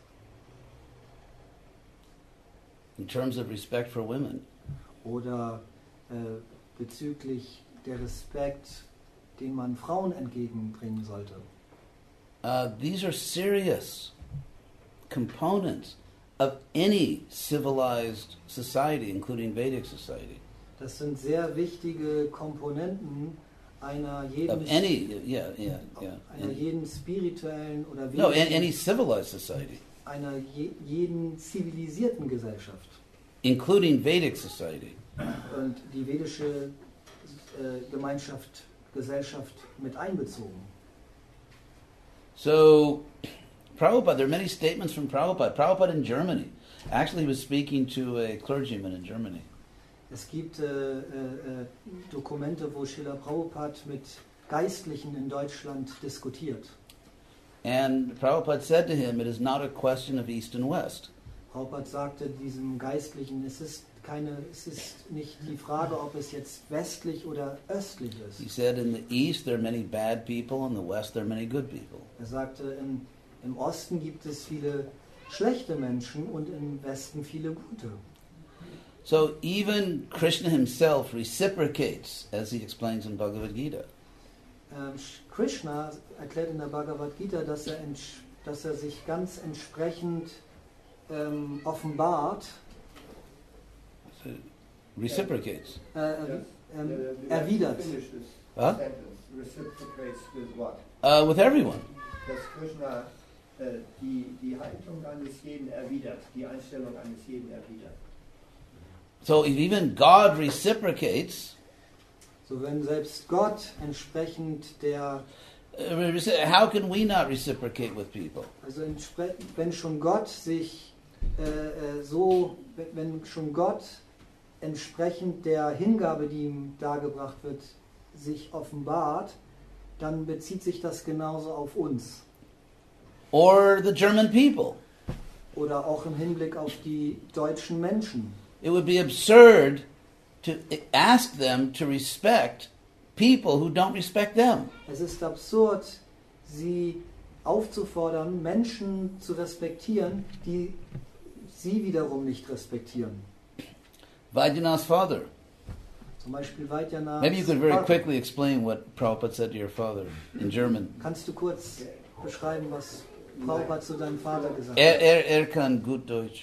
In terms of respect for women, Oder äh, bezüglich der Respekt, den man Frauen entgegenbringen sollte. uh, these are serious components of any civilized society, including Vedic society. Das sind sehr wichtige Komponenten einer jeden, Of any, yeah, yeah, yeah. einer jeden spirituellen oder No, an- vedischen- any civilized society. einer je, jeden zivilisierten Gesellschaft. including Vedic society. Und die vedische äh, Gemeinschaft, Gesellschaft mit einbezogen. So, Prabhupada, there are many statements from Prabhupada. Prabhupada in Germany. Actually, he was speaking to a clergyman in Germany. Es gibt äh, äh, Dokumente, wo Srila Prabhupada mit Geistlichen in Deutschland diskutiert. And Prabhupada said to him, it is not a question of East and West. Prabhupada sagte diesem Geistlichen, es ist keine, es ist nicht die Frage, ob es jetzt westlich oder östlich ist. He said, in the East there are many bad people, in the West there are many good people. Er sagte, im, im Osten gibt es viele schlechte Menschen und im Westen viele gute. So even Krishna himself reciprocates, as he explains in Bhagavad Gita. Ähm, Krishna erklärt in der Bhagavad Gita, dass er, entsch- dass er sich ganz entsprechend ähm, offenbart, So, reciprocates. äh, äh, Yes. ähm, Uh, you erwidert. have to finish this Huh? sentence. Reciprocates with what? Uh, with everyone. Dass Krishna äh, die, die Haltung eines jeden erwidert, die Einstellung eines jeden erwidert. So if even God reciprocates, So wenn selbst Gott entsprechend der, uh, how can we not reciprocate with people? also entspre- wenn schon Gott sich äh, äh, so, wenn- wenn schon Gott entsprechend der Hingabe, die ihm dargebracht wird, sich offenbart, dann bezieht sich das genauso auf uns. Or the German people? Oder auch im Hinblick auf die deutschen Menschen. It would be absurd to ask them to respect people who don't respect them. Es ist absurd, sie aufzufordern, Menschen zu respektieren, die sie wiederum nicht respektieren. Vaidyanatha's father. Zum Beispiel Vaidyanatha. Maybe you could very quickly explain what Prabhupada said to your father in German. Kannst du kurz beschreiben, was Prabhupada zu deinem Vater gesagt Er, hat? er, er kann gut Deutsch.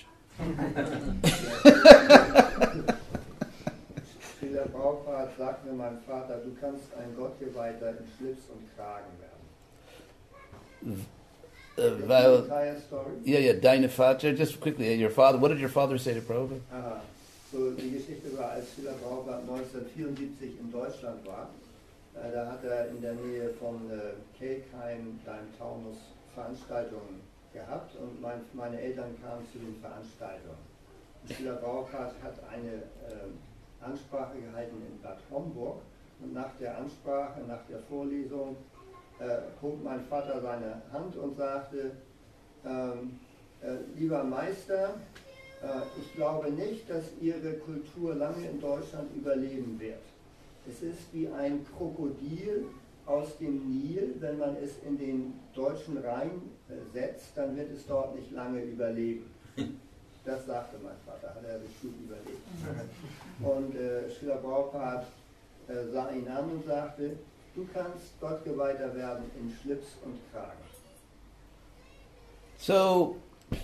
Srila Prabhupada sagte meinem Vater, du kannst ein Gottgeweihter in Schlips und Kragen werden. Uh, weil, The entire story? yeah, yeah, deine Vater, just quickly, your father, what did your father say to Prabhupada? Aha. So, die Geschichte war, als Srila Prabhupada neunzehnhundertvierundsiebzig in Deutschland war, äh, da hat er in der Nähe von äh, Kelkheim, da im Taunus, Veranstaltungen gehabt und mein, meine Eltern kamen zu den Veranstaltungen. Srila Prabhupada hat eine äh, Ansprache gehalten in Bad Homburg und nach der Ansprache, nach der Vorlesung, äh, hob mein Vater seine Hand und sagte, ähm, äh, lieber Meister, äh, ich glaube nicht, dass Ihre Kultur lange in Deutschland überleben wird. Es ist wie ein Krokodil aus dem Nil, wenn man es in den deutschen Rhein äh, setzt, dann wird es dort nicht lange überleben. Das sagte mein Vater, hat er sich gut überlegt. Und äh, Srila Prabhupada äh, sah ihn an und sagte, du kannst Gottgeweihter werden in Schlips und Kragen. So,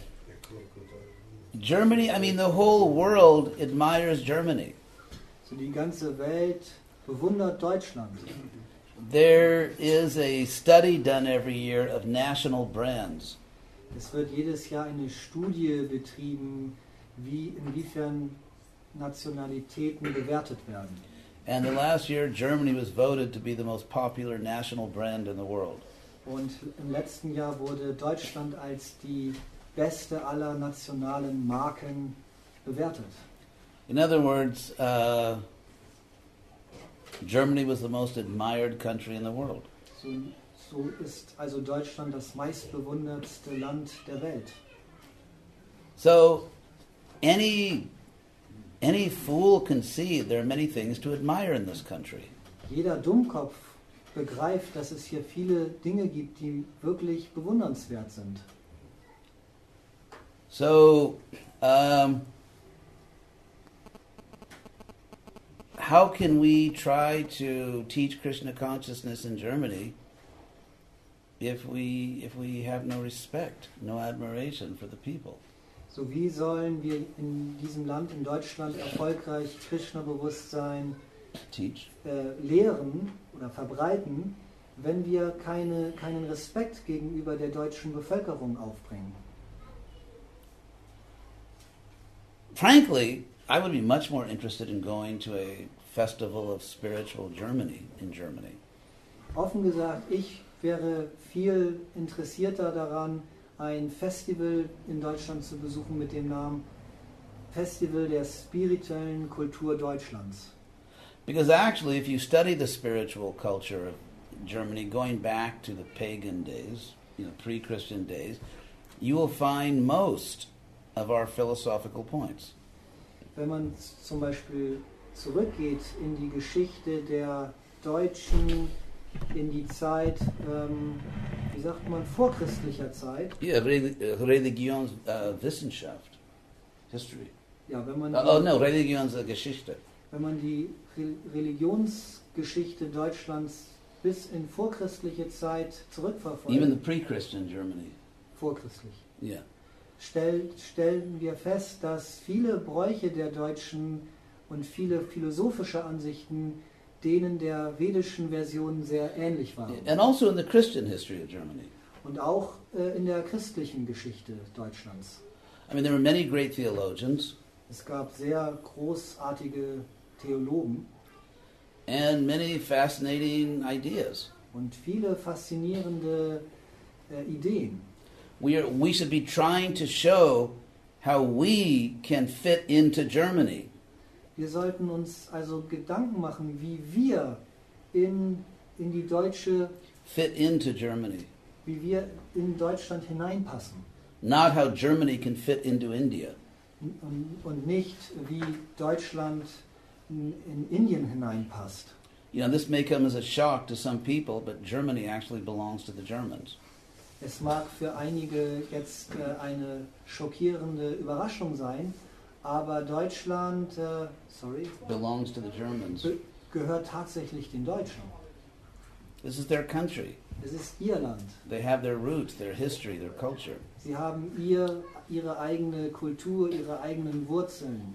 Germany, I mean, the whole world admires Germany. So die ganze Welt bewundert Deutschland. There is a study done every year of national brands. Es wird jedes Jahr eine Studie betrieben, wie inwiefern Nationalitäten bewertet werden. And the last year, Germany was voted to be the most popular national brand in the world. Und im letzten Jahr wurde Deutschland als die beste aller nationalen Marken bewertet. In other words, uh, Germany was the most admired country in the world. So, so ist also Deutschland das meistbewundertste Land der Welt. So, any any fool can see there are many things to admire in this country. Jeder Dummkopf begreift, dass es hier viele Dinge gibt, die wirklich bewundernswert sind. So, um, how can we try to teach Krishna consciousness in Germany if we if we have no respect, no admiration for the people? So wie sollen wir in diesem Land, in Deutschland, erfolgreich Krishna-Bewusstsein Teach. äh, lehren oder verbreiten, wenn wir keine, keinen Respekt gegenüber der deutschen Bevölkerung aufbringen? frankly, I would be much more interested in going to a festival of spiritual Germany in Germany. Offen gesagt, ich wäre viel interessierter daran, ein Festival in Deutschland zu besuchen mit dem Namen Festival der spirituellen Kultur Deutschlands. Because actually, if you study the spiritual culture of Germany, going back to the pagan days, you know, pre-Christian days, you will find most of our philosophical points. Wenn man zum Beispiel zurückgeht in die Geschichte der Deutschen, in die Zeit, ähm, wie sagt man, vorchristlicher Zeit. Yeah, Religionswissenschaft, uh, history. Ja, wenn man Uh, oh no, Religionsgeschichte. Wenn man die Re- Religionsgeschichte Deutschlands bis in vorchristliche Zeit zurückverfolgt, Even the pre-Christian Germany. vorchristlich, Yeah. stell, stellen wir fest, dass viele Bräuche der Deutschen und viele philosophische Ansichten denen der vedischen Version sehr ähnlich waren. And also in the Christian history of Germany. Und auch äh, in der christlichen Geschichte Deutschlands. I mean, there were many great theologians Es gab sehr großartige Theologen and many fascinating ideas. und viele faszinierende äh, Ideen. We are, we should be trying to show how we can fit into Germany. Wir sollten uns also Gedanken machen, wie wir in, in die deutsche, Fit into Germany. wie wir in Deutschland hineinpassen. Not how Germany can fit into India. Und, und nicht wie Deutschland in, in Indien hineinpasst. You know, this may come as a shock to some people, but Germany actually belongs to the Germans. Es mag für einige jetzt äh, eine schockierende Überraschung sein, aber Deutschland, äh, sorry, Belongs to the Germans. be- gehört tatsächlich den Deutschen. This is their country. Es ist ihr Land. They have their roots, their history, their culture. Sie haben ihr, ihre eigene Kultur, ihre eigenen Wurzeln.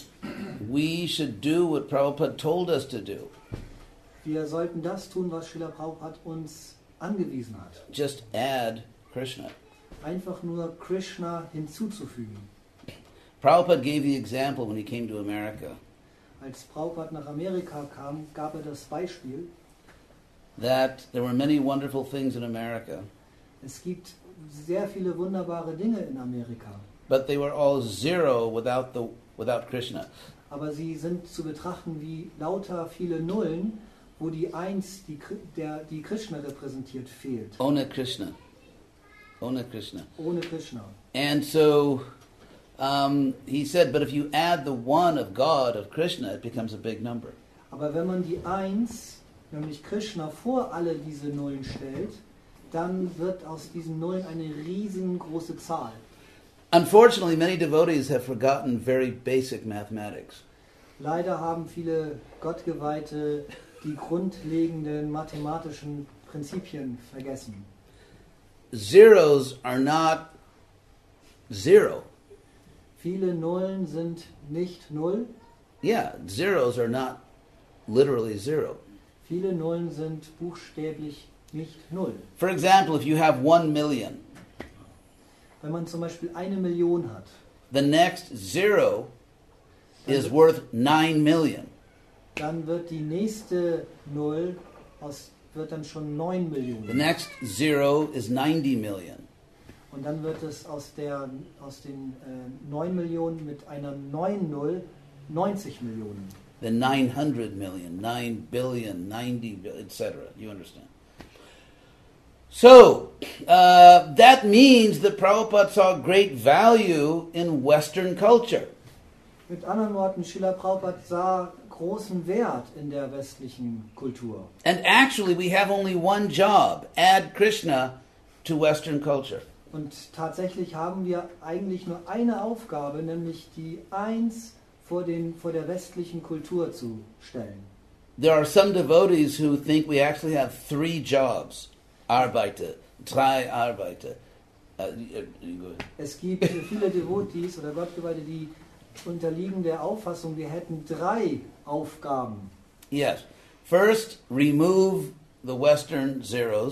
We should do what Prabhupada told us to do. Wir sollten das tun, was Srila Prabhupada uns angewiesen hat. Just add Krishna. Einfach nur Krishna hinzuzufügen. Prabhupada gave the example when he came to America Als Prabhupada nach Amerika kam, gab er das Beispiel, that there were many wonderful things in America, es gibt sehr viele wunderbare Dinge in Amerika, but they were all zero without the without Krishna. aber sie sind zu betrachten wie lauter viele Nullen, wo die Eins, die, Kri- der, die Krishna repräsentiert, fehlt. Ona Krishna. Ona Krishna. Ohne Krishna. And so um, he said, but if you add the one of God, of Krishna, it becomes a big number. Aber wenn man die Eins, nämlich Krishna, vor alle diese Nullen stellt, dann wird aus diesen Nullen eine riesengroße Zahl. Unfortunately, many devotees have forgotten very basic mathematics. Leider haben viele Gottgeweihte die grundlegenden mathematischen Prinzipien vergessen. Zeros are not zero. Viele Nullen sind nicht Null. Yeah, zeros are not literally zero. Viele Nullen sind buchstäblich nicht Null. For example, if you have one million, Wenn man zum Beispiel eine Million hat, the next zero is worth nine million. dann wird die nächste Null aus, wird dann schon neun The Millionen. next zero is ninety million. Und dann wird es aus, der, aus den äh, neun Millionen mit einer neuen Null neunzig Millionen. Then nine hundred million, nine billion, ninety, billion, et cetera. You understand? So, uh, that means that Prabhupada saw great value in Western culture. Mit anderen Worten, Srila Prabhupada sah großen Wert in der westlichen Kultur. And actually, we have only one job, add Krishna to Western culture. Und tatsächlich haben wir eigentlich nur eine Aufgabe, nämlich die Eins vor, den, vor der westlichen Kultur zu stellen. There are some devotees who think we actually have three jobs. Arbeite, drei Arbeite. Uh, you- you go ahead. Es gibt viele Devotees oder Gottgeweihte, die unterliegen der Auffassung, wir hätten drei Aufgaben. Yes. First, remove the Western zeros.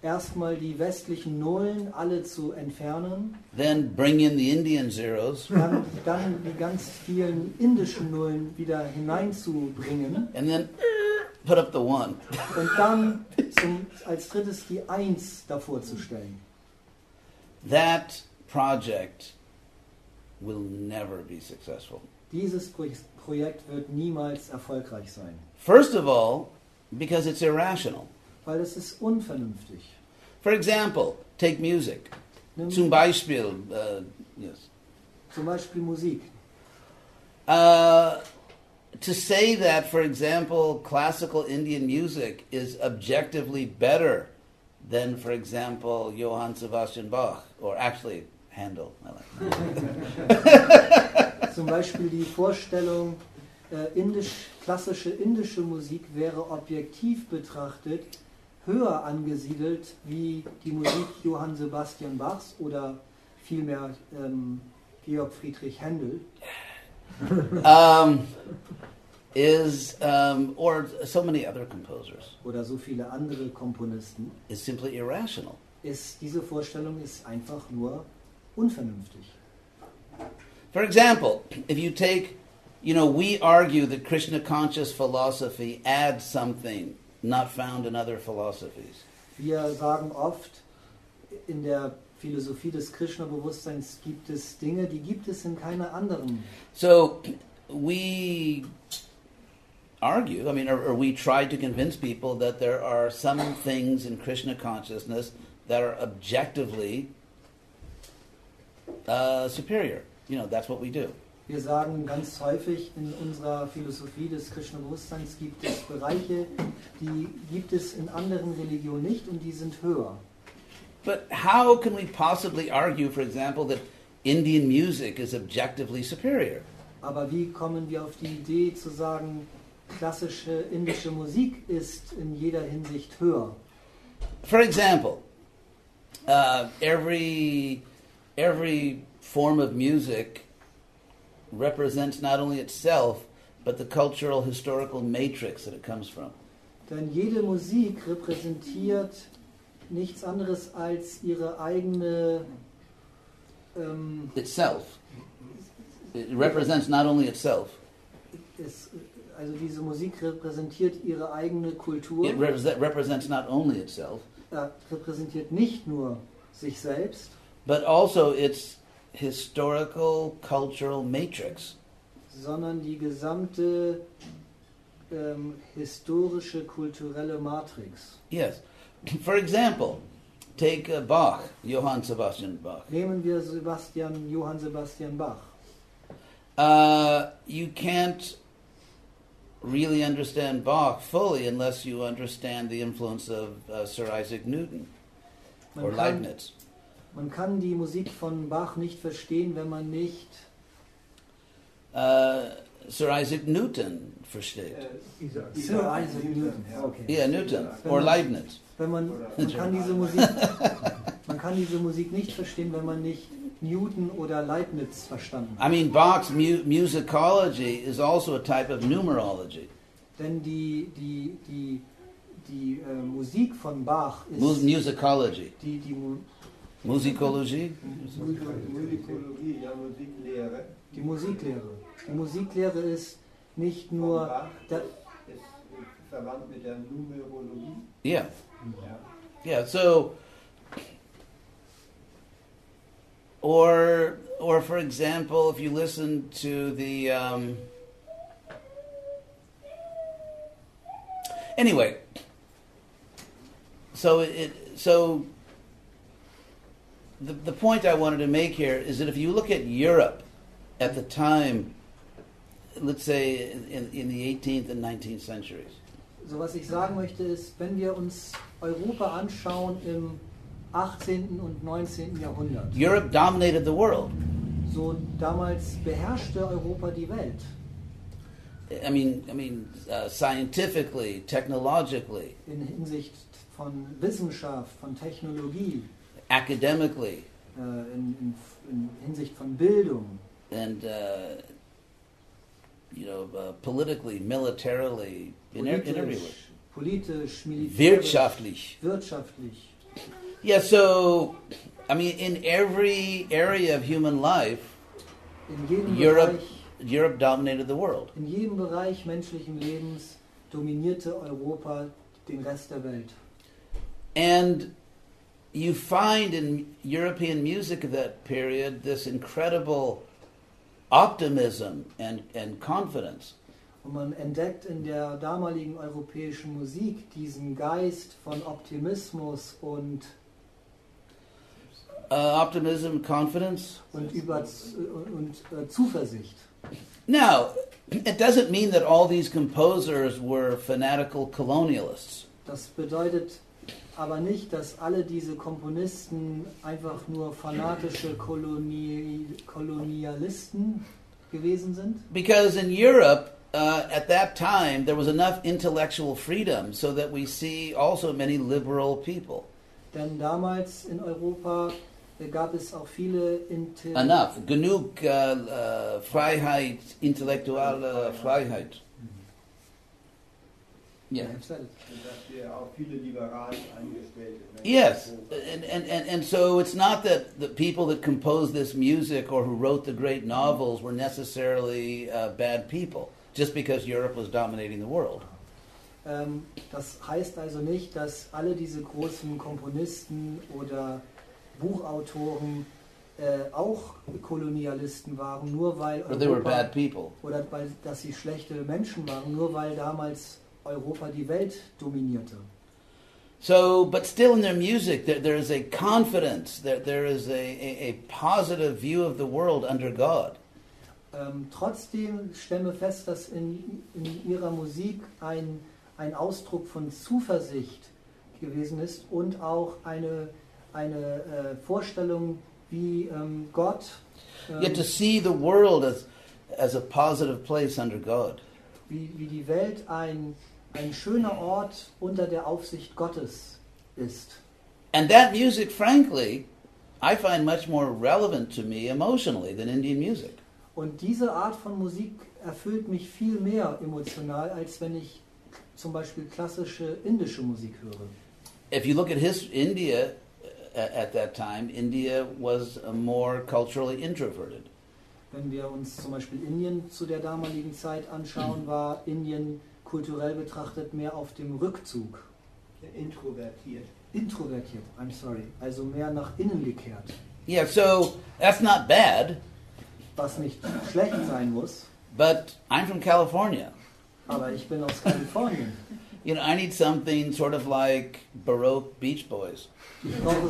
erstmal die westlichen Nullen alle zu entfernen, then bring in the Indian zeros, dann, dann die ganz vielen indischen Nullen wieder hineinzubringen and then put up the one. und dann zum, als drittes die Eins davor zu stellen. That project will never be successful. Dieses Pro- Projekt wird niemals erfolgreich sein, First of all, because it's irrational. weil es ist unvernünftig. For example, take music. Nimm Zum Beispiel, uh, yes. zum Beispiel Musik. Uh, to say that, for example, classical Indian music is objectively better than, for example, Johann Sebastian Bach, or actually Handel. I like that. Zum Beispiel die Vorstellung, äh, indisch, klassische indische Musik wäre objektiv betrachtet höher angesiedelt wie die Musik Johann Sebastian Bachs oder vielmehr ähm, Georg Friedrich Händel. um, is, um, or so many other composers, Oder so viele andere Komponisten, is simply irrational. ist diese Vorstellung ist einfach nur unvernünftig. For example, if you take, you know, we argue that Krishna conscious philosophy adds something not found in other philosophies. Wir sagen oft, in der Philosophie des Krishna-Bewusstseins gibt es Dinge, die gibt es in keiner anderen. So we argue, I mean, or, or we try to convince people that there are some things in Krishna consciousness that are objectively uh, superior. You know, that's what we do. Wir sagen ganz häufig, in unserer Philosophie des Krishna-Bewusstseins gibt es Bereiche, die gibt es in anderen Religionen nicht und die sind höher. But how can we possibly argue, for example, that Indian music is objectively superior? Aber wie kommen wir auf die Idee zu sagen, klassische indische Musik ist in jeder Hinsicht höher? For example, uh, every every form of music represents not only itself, but the cultural historical matrix that it comes from. Denn jede Musik repräsentiert nichts anderes als ihre eigene ähm, Itself. It represents not only itself. es, also diese Musik repräsentiert ihre eigene Kultur, It repre- represents not only itself, äh, repräsentiert nicht nur sich selbst, but also its historical cultural matrix. sondern die gesamte ähm, historische, kulturelle Matrix. Yes. For example, take uh, Bach, Johann Sebastian Bach. Nehmen wir Sebastian, Johann Sebastian Bach. Uh, you can't really understand Bach fully unless you understand the influence of uh, Sir Isaac Newton or Man kann, Leibniz. man kann die Musik von Bach nicht verstehen, wenn man nicht Uh, Sir Isaac Newton versteht. Sir Isaac Newton, okay. Yeah, Newton or Leibniz. Wenn man, man kann diese Musik, man kann diese Musik nicht verstehen, wenn man nicht Newton oder Leibniz verstanden hat. I mean, Bach's mu- musicology is also a type of numerology. Denn die, die, die, die äh, Musik von Bach ist Mus- musicology. die, die, Mu- Musicology? Musikologie, ja, Musiklehre. die Musiklehre. Die Musiklehre ist nicht Von nur Bach da, ist verwandt mit der Numerologie. Yeah. Ja. Yeah, so, or, or for example, if you listen to the, um, anyway, so it, so the, the point I wanted to make here is that if you look at Europe at the time, let's say in, in the eighteenth and nineteenth centuries, so was ich sagen möchte ist, wenn wir uns Europa anschauen im achtzehnten und neunzehnten Jahrhundert, Europe dominated the world. so damals beherrschte Europa die Welt. I mean, I mean, uh, scientifically, technologically, In Hinsicht von Wissenschaft, von Technologie, academically, äh, in, in, in Hinsicht von Bildung, and uh, you know, uh, politically, militarily, in, e- in every way. politisch, politisch, militärisch, Wirtschaftlich. wirtschaftlich. Yeah, so, I mean, in every area of human life, In jedem Europe, Bereich, Europe dominated the world. in jedem Bereich menschlichen Lebens dominierte Europa den Rest der Welt. And you find in European music of that period this incredible optimism and, and confidence. Und man entdeckt in der damaligen europäischen Musik diesen Geist von Optimismus und, Uh, optimism, confidence. und, über, und äh, Zuversicht. Now, it doesn't mean that all these composers were fanatical colonialists. Das bedeutet aber nicht, dass alle diese Komponisten einfach nur fanatische Koloni Kolonialisten gewesen sind. Because in Europe, uh, at that time, there was enough intellectual freedom so that we see also many liberal people. Denn damals in Europa äh, gab es auch viele Inte Enough. Genug uh, uh, Freiheit, intellektuelle Freiheit. Yeah. I've said it. Und dass wir auch viele liberal eingestellte Menschen Yes, haben. and, and, and, and so it's not that the people that composed this music or who wrote the great novels were necessarily uh, bad people, just because Europe was dominating the world. Ähm, das heißt also nicht, dass alle diese großen Komponisten oder Buchautoren äh, auch Kolonialisten waren, nur weil Or they were Europa, bad people. oder weil, dass sie schlechte Menschen waren, nur weil damals Europa die Welt dominierte. So, but still in their music, there, there is a confidence, there, there is a, a, a positive view of the world under God. Ähm, trotzdem stellen wir fest, dass in, in ihrer Musik ein, ein Ausdruck von Zuversicht gewesen ist und auch eine, eine äh, Vorstellung, wie ähm, Gott, ähm, Yet to see the world as, as a positive place under God. wie, wie die Welt ein, ein schöner Ort unter der Aufsicht Gottes ist. And that music, frankly, I find much more relevant to me emotionally than Indian music. Und diese Art von Musik erfüllt mich viel mehr emotional, als wenn ich zum Beispiel klassische indische Musik höre. If you look at his India uh, at that time, India was uh, more culturally introverted. Wenn wir uns zum Beispiel Indien zu der damaligen Zeit anschauen, war Indien kulturell betrachtet mehr auf dem Rückzug. Introvertiert. Introvertiert, I'm sorry, also mehr nach innen gekehrt. Yeah, so that's not bad, Was nicht schlecht sein muss, but I'm from California. aber ich bin aus Kalifornien. You know, I need something sort of like Baroque Beach Boys. Ich brauche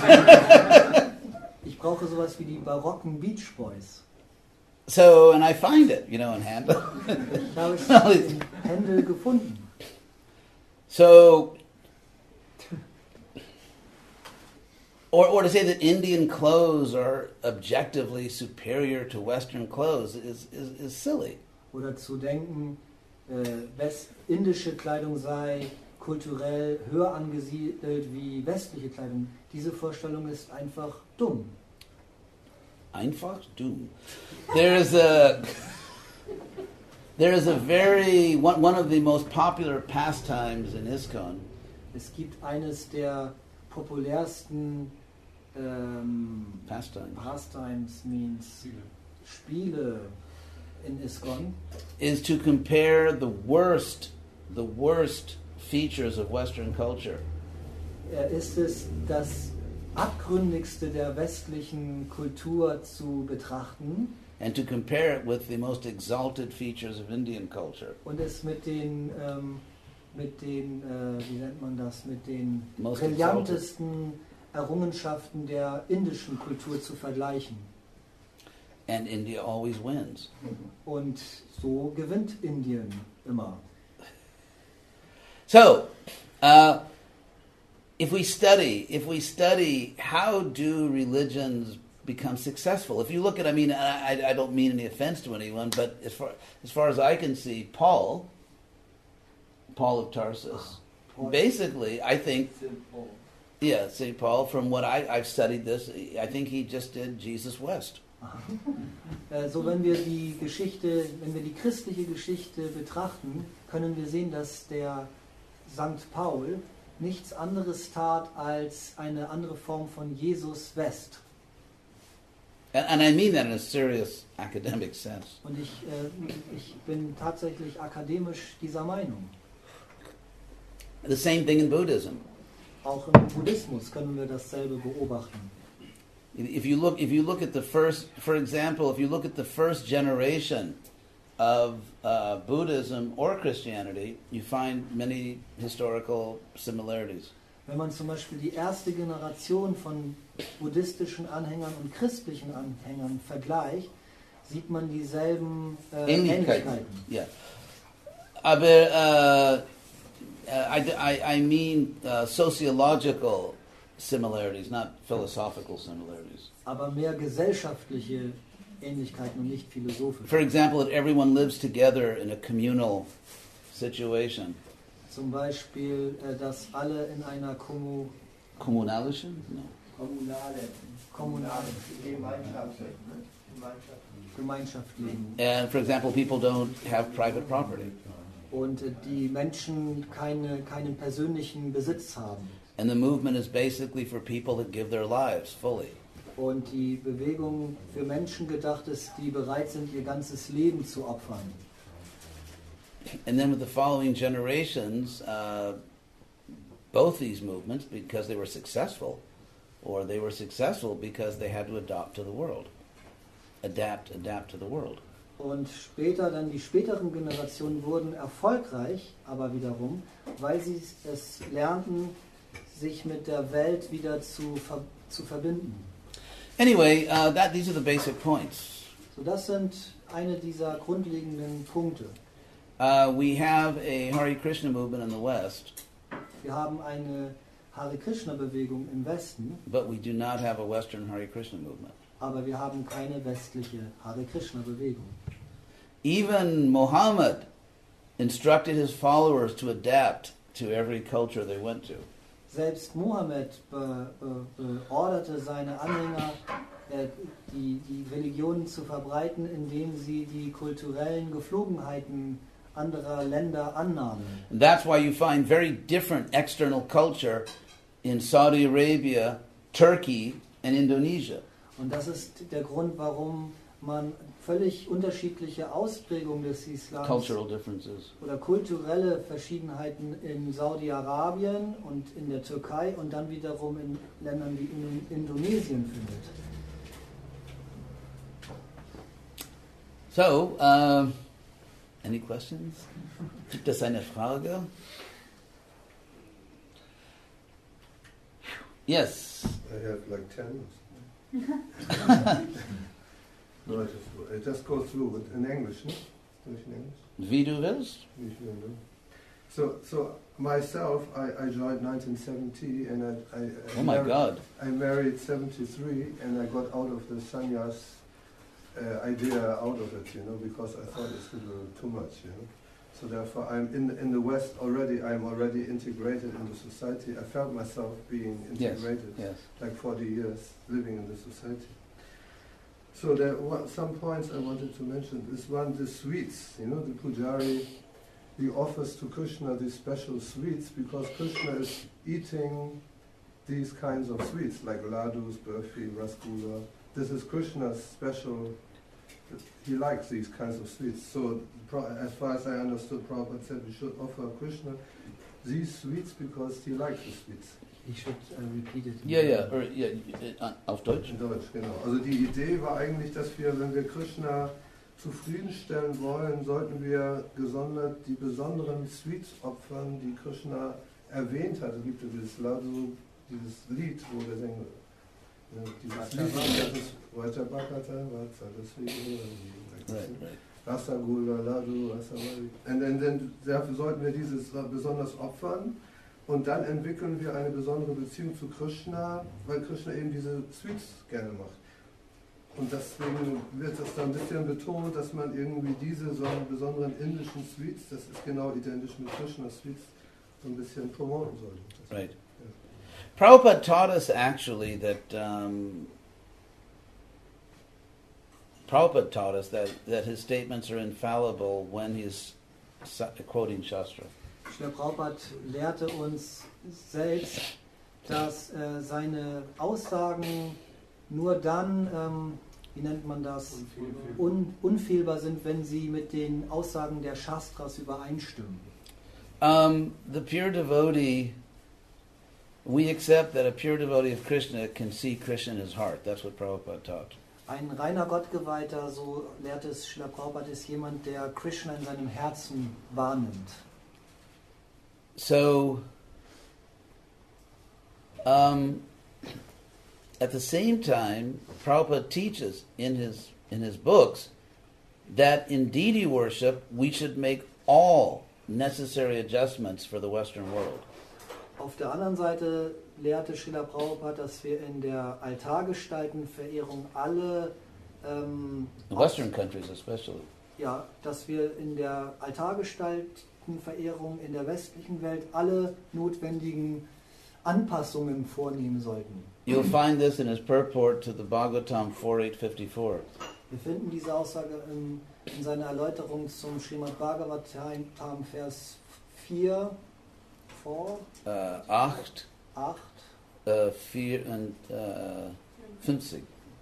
sowas, ich brauche sowas wie die barocken Beach Boys. So, and I find it, you know, in Handel. Ich habe es in Händel gefunden. So, or, or to say that Indian clothes are objectively superior to Western clothes is, is, is silly. Oder zu denken, äh, west indische Kleidung sei kulturell höher angesiedelt wie westliche Kleidung. Diese Vorstellung ist einfach dumm. Einfach dumm. There is a there is a very one, one of the most popular pastimes in ISKCON Es gibt eines der populärsten ähm, pastimes Pastimes, means Spiele in ISKCON, is to compare the worst the worst features of Western culture äh, ist es das Abgründigste der westlichen Kultur zu betrachten and to compare it with the most exalted features of Indian culture. und es mit den, ähm, mit den äh, wie nennt man das, mit den Most brillantesten Errungenschaften der indischen Kultur zu vergleichen. And India always wins. Und so gewinnt Indien immer. So, uh, if we study, if we study, how do religions become successful? If you look at, I mean, I, I don't mean any offense to anyone, but as far as far as I can see, Paul, Paul of Tarsus, Paul. basically, I think, Saint Paul. yeah, Saint Paul. From what I, I've studied this, I think he just did Jesus West. Äh, so wenn wir die Geschichte, wenn wir die christliche Geschichte betrachten, können wir sehen, dass der Sankt Paul nichts anderes tat als eine andere Form von Jesus West. And, and I mean that in a serious academic sense. Und ich, äh, ich bin tatsächlich akademisch dieser Meinung. The same thing in Buddhism. Auch im Buddhismus können wir dasselbe beobachten. If you look, if you look at the first, for example, if you look at the first generation of uh, Buddhism or Christianity, you find many historical similarities. Wenn man zum Beispiel die erste Generation von buddhistischen Anhängern und christlichen Anhängern vergleicht, sieht man dieselben äh, Ähnlichkeiten. Yeah. Aber uh, I, I, I mean uh, sociological similarities, not philosophical similarities. Aber mehr gesellschaftliche Ähnlichkeiten und nicht philosophische. For example, that everyone lives together in a communal situation. Zum Beispiel, äh, dass alle in einer Kommu Kommunalischen? No. Kommunale, kommunale Gemeinschaft, ne? Gemeinschaft. Gemeinschaft leben. And for example, people don't have private property. Und äh, die Menschen keine, keinen persönlichen Besitz haben. And the movement is basically for people that give their lives fully. Und die Bewegung für Menschen gedacht ist, die bereit sind, ihr ganzes Leben zu opfern. And then with the following generations, uh, both these movements, because they were successful, or they were successful because they had to adapt to the world. Adapt, adapt to the world. Und später dann die späteren Generationen wurden erfolgreich, aber wiederum, weil sie es lernten, sich mit der Welt wieder zu, ver zu verbinden. Anyway, uh, that these are the basic points. So, das sind eine dieser grundlegenden Punkte. Uh, we have a Hare Krishna movement in the West, Wir haben eine Hare Krishna Bewegung im Westen, but we do not have a Western Hare Krishna movement. aber wir haben keine westliche Hare Krishna Bewegung. Even Muhammad instructed his followers to adapt to every culture they went to. Selbst Mohammed be, be, beorderte seine Anhänger, äh, die, die Religionen zu verbreiten, indem sie die kulturellen Geflogenheiten anderer Länder annahmen. And that's why you find very different external culture in Saudi Arabia, Turkey, and Indonesia. Und das ist der Grund, warum man völlig unterschiedliche Ausprägungen des Islams Cultural differences. oder kulturelle Verschiedenheiten in Saudi-Arabien und in der Türkei und dann wiederum in Ländern wie in Indonesien findet. So, uh, any questions? Gibt es eine Frage? Yes. I have like ten. No, I just, I just go through it in English, no? Do it in English? Wie du willst. Wie ich will, no? So, so myself, I, I joined nineteen seventy, and I, I, I Oh my married, God. I married seventy-three, and I got out of the sannyas uh, idea out of it, you know, because I thought it's a little too much, you know. So therefore, I'm in in the West already. I'm already integrated in the society. I felt myself being Yes. integrated, Yes. like forty years living in the society. So there were some points I wanted to mention. This one, the sweets. You know, the pujari, he offers to Krishna these special sweets because Krishna is eating these kinds of sweets like ladus, burfi, rasgulla. This is Krishna's special. He likes these kinds of sweets. So, as far as I understood, Prabhupada said we should offer Krishna these sweets because he likes the sweets. Ich should uh, repeat it. Ja, ja, or, ja, uh, auf Deutsch. In Deutsch, genau. Also die Idee war eigentlich, dass wir, wenn wir Krishna zufriedenstellen wollen, sollten wir gesondert die besonderen Sweets opfern, die Krishna erwähnt hat. Es gibt ja dieses Ladu, dieses Lied, wo wir singen, ja, dieses Lied, das ist Vajrabhakata, Vatsa, deswegen Right, right. Rasagula, Ladu, Rasavali. Und dann, dann dafür sollten wir dieses besonders opfern. Und dann entwickeln wir eine besondere Beziehung zu Krishna, weil Krishna eben diese Sweets gerne macht. Und deswegen wird das dann ein bisschen betont, dass man irgendwie diese so besonderen indischen Sweets, das ist genau identisch mit Krishna Sweets, so ein bisschen promoten sollte. Right. Prabhupada taught us actually that um, Prabhupada taught us that, that his statements are infallible when he's quoting Shastra. Srila Prabhupada lehrte uns selbst, dass äh, seine Aussagen nur dann, ähm, wie nennt man das, un unfehlbar sind, wenn sie mit den Aussagen der Shastras übereinstimmen. Um, the pure devotee, we accept that a pure devotee of Krishna can see Krishna in his heart. That's what Prabhupada taught. Ein reiner Gottgeweihter, so lehrt es Srila Prabhupada, ist jemand, der Krishna in seinem Herzen wahrnimmt. So, um, at the same time, Prabhupada teaches in his in his books that in deity worship we should make all necessary adjustments for the Western world. Auf der anderen Seite lehrte Srila Prabhupada, dass wir in der Altargestaltenverehrung alle ähm, In Western countries especially. ja, dass wir in der Altargestaltenverehrung in der westlichen Welt alle notwendigen Anpassungen vornehmen sollten. You'll find this in his purport to the Bhagavatam forty-eight fifty-four. Wir finden diese Aussage in, in seiner Erläuterung zum Srimad Bhagavatam, Vers vier, vor, Uh, acht, acht, uh, vier und uh, fünfzig.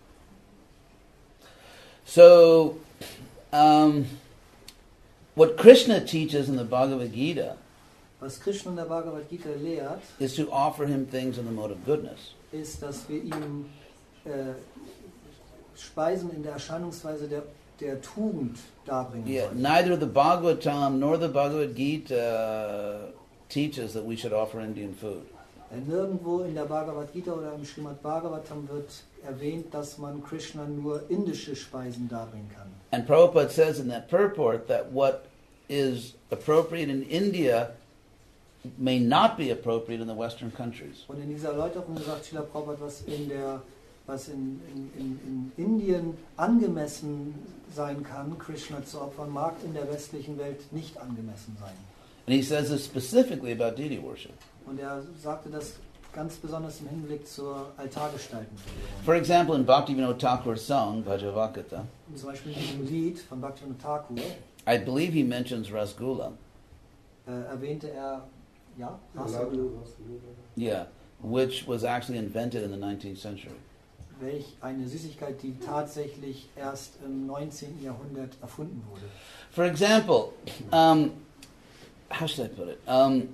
So, um, what Krishna teaches in the Bhagavad Gita Was Krishna in der Bhagavad Gita lehrt, is to offer him things in the mode of goodness. ist, dass wir ihm äh, Speisen in der Erscheinungsweise der, der Tugend darbringen Yeah, sollen. neither the Bhagavatam nor the Bhagavad Gita uh, teaches that we should offer Indian food. Äh, Nirgendwo in der Bhagavad Gita oder im Srimad Bhagavatam wird erwähnt, dass man Krishna nur indische Speisen darbringen kann. And Prabhupada says in that purport that what is appropriate in India may not be appropriate in the Western countries. Und in dieser Erläuterung sagt Srila Prabhupada, was in, der, was in, in, in, in Indien angemessen sein kann, Krishna zu opfern, mag in der westlichen Welt nicht angemessen sein. And he says this specifically about deity worship. Und er sagte das ganz besonders im Hinblick zur Altargestalten. For example, in Bhaktivinoda Thakur's song, Bhajavakata, Zum Beispiel in diesem Lied von Bhaktivinoda Thakur I believe he mentions Rasgulla. äh, erwähnte er, ja, Ladu, Yeah, which was actually invented in the nineteenth century. welch eine Süßigkeit, die tatsächlich erst im neunzehnten Jahrhundert erfunden wurde. For example, um, how should I put it? Um,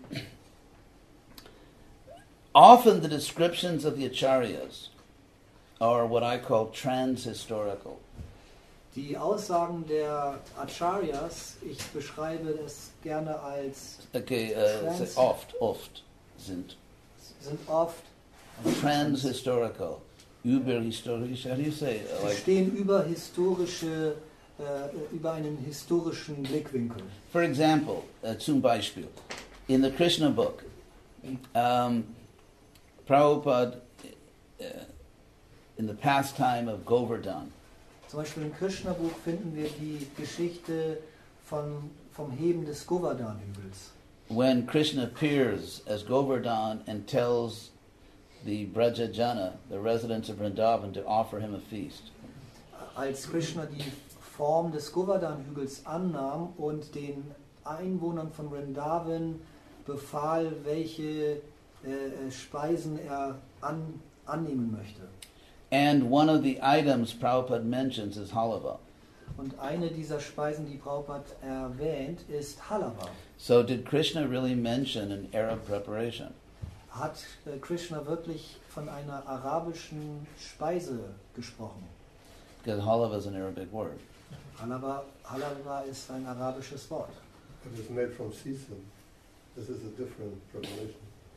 often the descriptions of the acharyas are what I call transhistorical. Die Aussagen der Acharyas, ich beschreibe es gerne als, Okay, uh, Trans- say oft, oft sind sind oft, transhistorical, überhistorisch. How do you say? Uh, sie like, stehen über historische, äh, über einen historischen Blickwinkel. for example, uh, zum Beispiel, in the Krishna book, um, Prabhupada, uh, in the pastime of Govardhan, Zum Beispiel im Krishna-Buch finden wir die Geschichte von, vom Heben des Govardhan-Hügels. when Krishna appears as Govardhan and tells the Brajajana, the residents of Vrindavan, to offer him a feast. Als Krishna die Form des Govardhan-Hügels annahm und den Einwohnern von Vrindavan befahl, welche äh, Speisen er an, annehmen möchte. And one of the items Prabhupada mentions is halava. Und eine dieser Speisen, die Prabhupada erwähnt, ist Halava. So did Krishna really mention an Arab preparation? Hat äh, Krishna wirklich von einer arabischen Speise gesprochen? Because halava is an Arabic word. Halava, Halava ist ein arabisches Wort. It is made from sesame. This is a different preparation.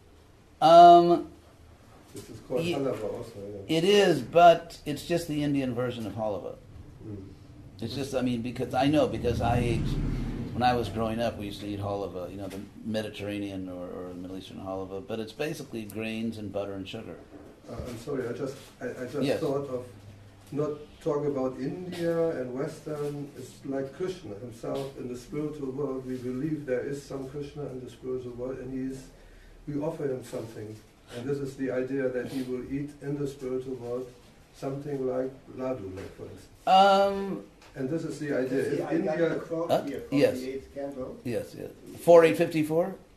Um, This is called Ye- halava also. Yeah. it is, but it's just the Indian version of halava. Mm. It's just, I mean, because I know, because I ate, when I was growing up, we used to eat halava, you know, the Mediterranean or, or Middle Eastern halava, but it's basically grains and butter and sugar. Uh, I'm sorry, I just I, I just Yes. thought of not talking about India and Western. It's like Krishna himself in the spiritual world. We believe there is some Krishna in the spiritual world, and he is. We offer him something, and this is the idea that he will eat in the spiritual world something like ladu, like for instance. Um, And this is the idea. See, If I got India, the quote Huh? here from Yes. the eighth canto. yes, yes. four eight fifty-four?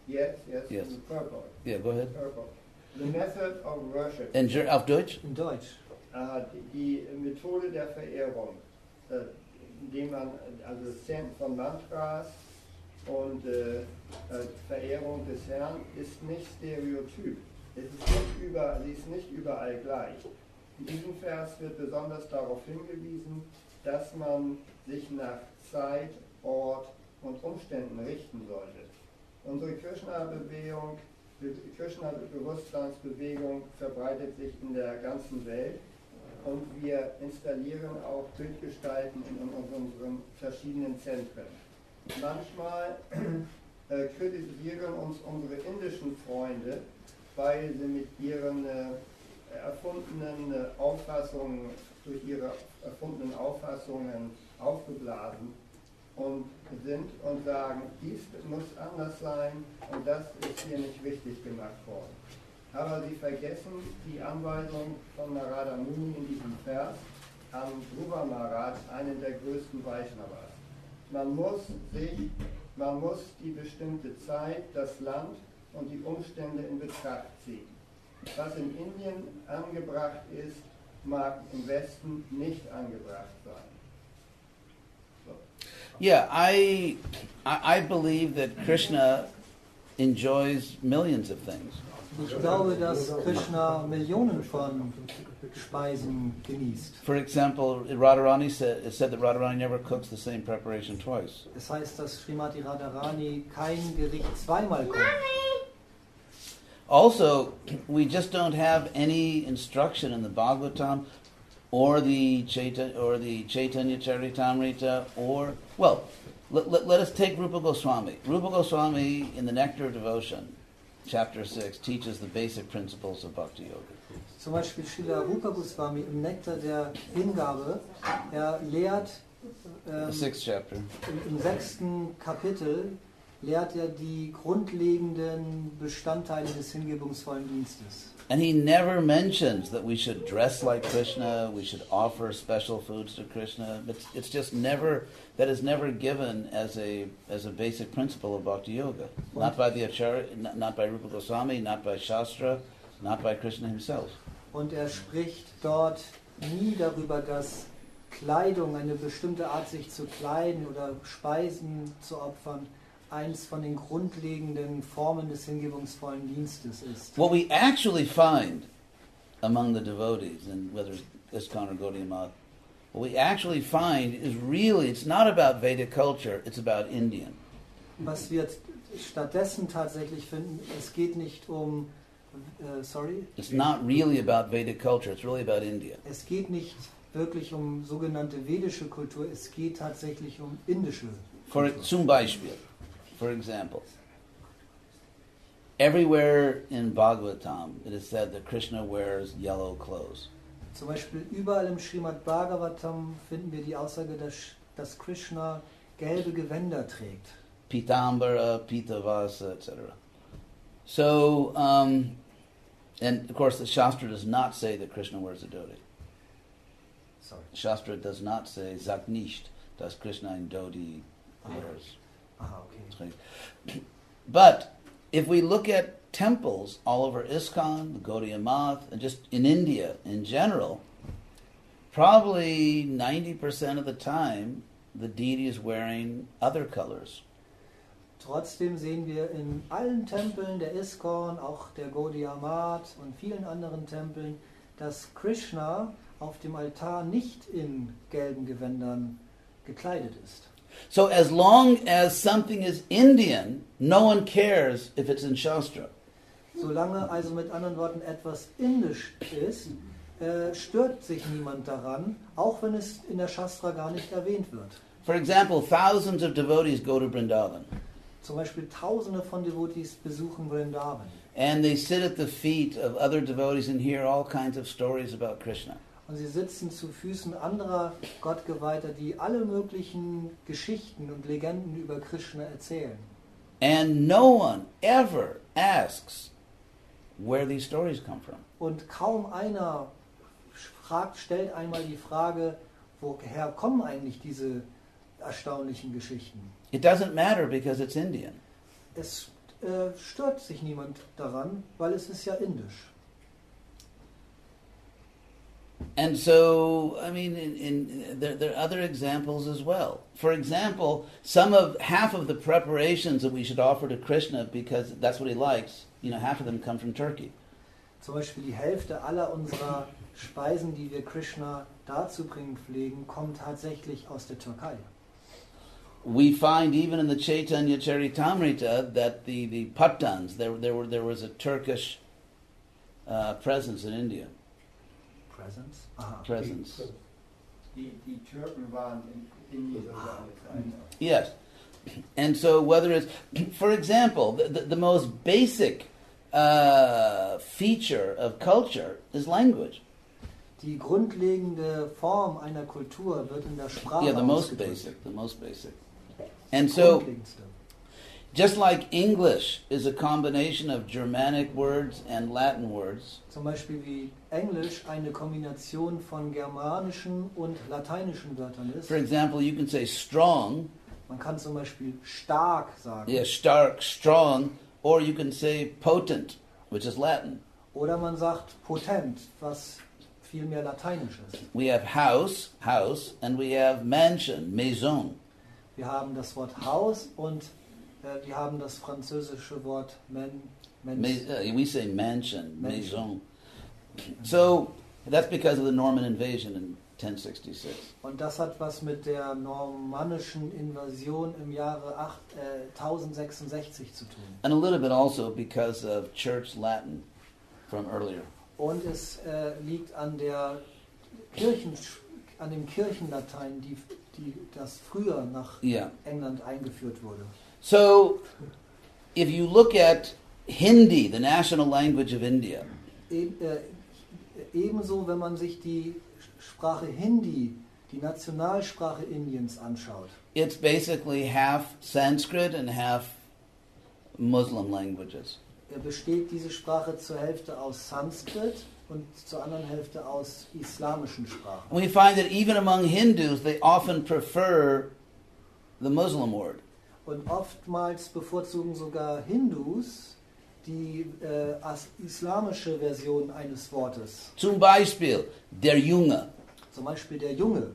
Yes, yes, Yes. in purple. Yeah, go ahead. Purple. The method of worship. In Ger- auf Deutsch? In Deutsch. Äh, die Methode der Verehrung, äh, indem man also das Zählen von Mantras und äh, äh, Verehrung des Herrn ist nicht stereotyp. Es ist nicht über, sie ist nicht überall gleich. In diesem Vers wird besonders darauf hingewiesen, dass man sich nach Zeit, Ort und Umständen richten sollte. Unsere Krishna-Bewegung, Krishna-Bewusstseinsbewegung verbreitet sich in der ganzen Welt und wir installieren auch Bildgestalten in unseren verschiedenen Zentren. Manchmal äh, kritisieren uns unsere indischen Freunde, weil sie mit ihren äh, erfundenen äh, Auffassungen, durch ihre erfundenen Auffassungen aufgeblasen und sind und sagen, dies muss anders sein und das ist hier nicht richtig gemacht worden. Aber sie vergessen die Anweisung von Narada Muni in diesem Vers an Dhruva Maharaj, einen der größten Vaishnavas. Man muss sich, man muss die bestimmte Zeit, das Land und die Umstände in Betracht ziehen. Was in Indien angebracht ist, mag im Westen nicht angebracht sein. So. Yeah, I, I I believe that Krishna enjoys millions of things. Ich glaube, dass Krishna Millionen von Speisen genießt. For example, Radharani said, it said that Radharani never cooks the same preparation twice. Das heißt, dass Srimati Radharani kein Gericht zweimal kocht. Also, we just don't have any instruction in the Bhagavatam or the Chaitanya, or the Chaitanya Charitamrita or, well, let, let, let us take Rupa Goswami. Rupa Goswami in the Nectar of Devotion, chapter six, teaches the basic principles of Bhakti Yoga. Zum Beispiel Srila Rupa Goswami im Nektar der Hingabe, er lehrt ähm, The sixth chapter. im, im sechsten Kapitel lehrt er die grundlegenden Bestandteile des hingebungsvollen Dienstes. And he never mentions that we should dress like Krishna, we should offer special foods to Krishna. It's, it's just never, that is never given as a as a basic principle of Bhakti Yoga. Not by the Acharya, not, not by Rupa Goswami, not by Shastra, not by Krishna himself. Und er spricht dort nie darüber, dass Kleidung, eine bestimmte Art sich zu kleiden oder Speisen zu opfern, eins von den grundlegenden Formen des hingebungsvollen Dienstes ist. What we actually find among the devotees, and whether it's ISKCON or Gaudiya Math, what we actually find is really, it's not about Vedic culture, it's about Indian. Was wir stattdessen tatsächlich finden, es geht nicht um, äh, sorry? It's not really about Vedic culture, it's really about India. Es geht nicht wirklich um sogenannte vedische Kultur, es geht tatsächlich um indische For Kultur. zum Beispiel, for example, everywhere in Bhagavatam it is said that Krishna wears yellow clothes. Zum Beispiel überall im Srimad Bhagavatam finden wir die Aussage, dass, dass Krishna gelbe Gewänder trägt. Pitambara, Pitavasa, et cetera. So, um, and of course the Shastra does not say that Krishna wears a dhoti. Sorry. Shastra does not say, sagt nicht, dass Krishna ein dhoti wears. Aha, okay. But if we look at temples all over ISKCON, the Gaudiya Math, and just in India in general, probably ninety percent of the time the deity is wearing other colors. Trotzdem sehen wir in allen Tempeln der ISKCON, auch der Gaudiya Math und vielen anderen Tempeln, dass Krishna auf dem Altar nicht in gelben Gewändern gekleidet ist. So as long as something is Indian, no one cares if it's in Shastra. Solange also mit anderen Worten etwas indisch ist, äh, stört sich niemand daran, auch wenn es in der Shastra gar nicht erwähnt wird. For example, thousands of devotees go to Vrindavan. Zum Beispiel Tausende von Devotees besuchen Vrindavan. And they sit at the feet of other devotees and hear all kinds of stories about Krishna. Und sie sitzen zu Füßen anderer Gottgeweihter, die alle möglichen Geschichten und Legenden über Krishna erzählen. And no one ever asks where these stories come from. Und kaum einer fragt, stellt einmal die Frage, woher kommen eigentlich diese erstaunlichen Geschichten? It doesn't matter because it's Indian. Es äh, stört sich niemand daran, weil es ist ja indisch. And so, I mean, in, in, there, there are other examples as well. For example, some of half of the preparations that we should offer to Krishna, because that's what he likes, you know, half of them come from Turkey. Zum Beispiel die Hälfte aller unserer Speisen, die wir Krishna darzubringen pflegen, kommt tatsächlich aus der Türkei. We find even in the Chaitanya Charitamrita that the, the Pattans, there, there, were, there was a Turkish uh, presence in India. Presence? Aha. Presence. Die, die Türken waren in Indien sogar eine Zeit. Yes. And so whether it's, for example, the, the, the most basic uh, feature of culture is language. Die grundlegende Form einer Kultur wird in der Sprache Yeah, the most ausgedrückt. basic, the most basic. And so, Grundlegendste. just like English is a combination of Germanic words and Latin words, Zum Beispiel wie Englisch eine Kombination von germanischen und lateinischen Wörtern ist. for example, you can say strong, Man kann zum Beispiel stark sagen. yeah, stark, strong, or you can say potent, which is Latin. Oder man sagt potent, was viel mehr lateinisch ist. We have house, house, and we have mansion, maison. Wir haben das Wort Haus und äh, wir haben das französische Wort men, mens. Ma- uh, we say mansion, Mansion. maison. So that's because of the Norman invasion in ten sixty-six. Und das hat was mit der normannischen Invasion im Jahre acht, äh, tausendsechsundsechzig zu tun. And a little bit also because of church Latin from earlier. Und es äh, liegt an der Kirchen, an dem Kirchenlatein, die, die das früher nach Yeah. England eingeführt wurde. So if you look at Hindi, the national language of India, E äh, ebenso, wenn man sich die Sprache Hindi, die Nationalsprache Indiens, anschaut. it's basically half Sanskrit and half Muslim languages. Er besteht diese Sprache zur Hälfte aus Sanskrit und zur anderen Hälfte aus islamischen Sprachen. And we find that even among Hindus, they often prefer the Muslim word. Und oftmals bevorzugen sogar Hindus die äh, as- islamische Version eines Wortes. Zum Beispiel, der Junge. Zum Beispiel der Junge.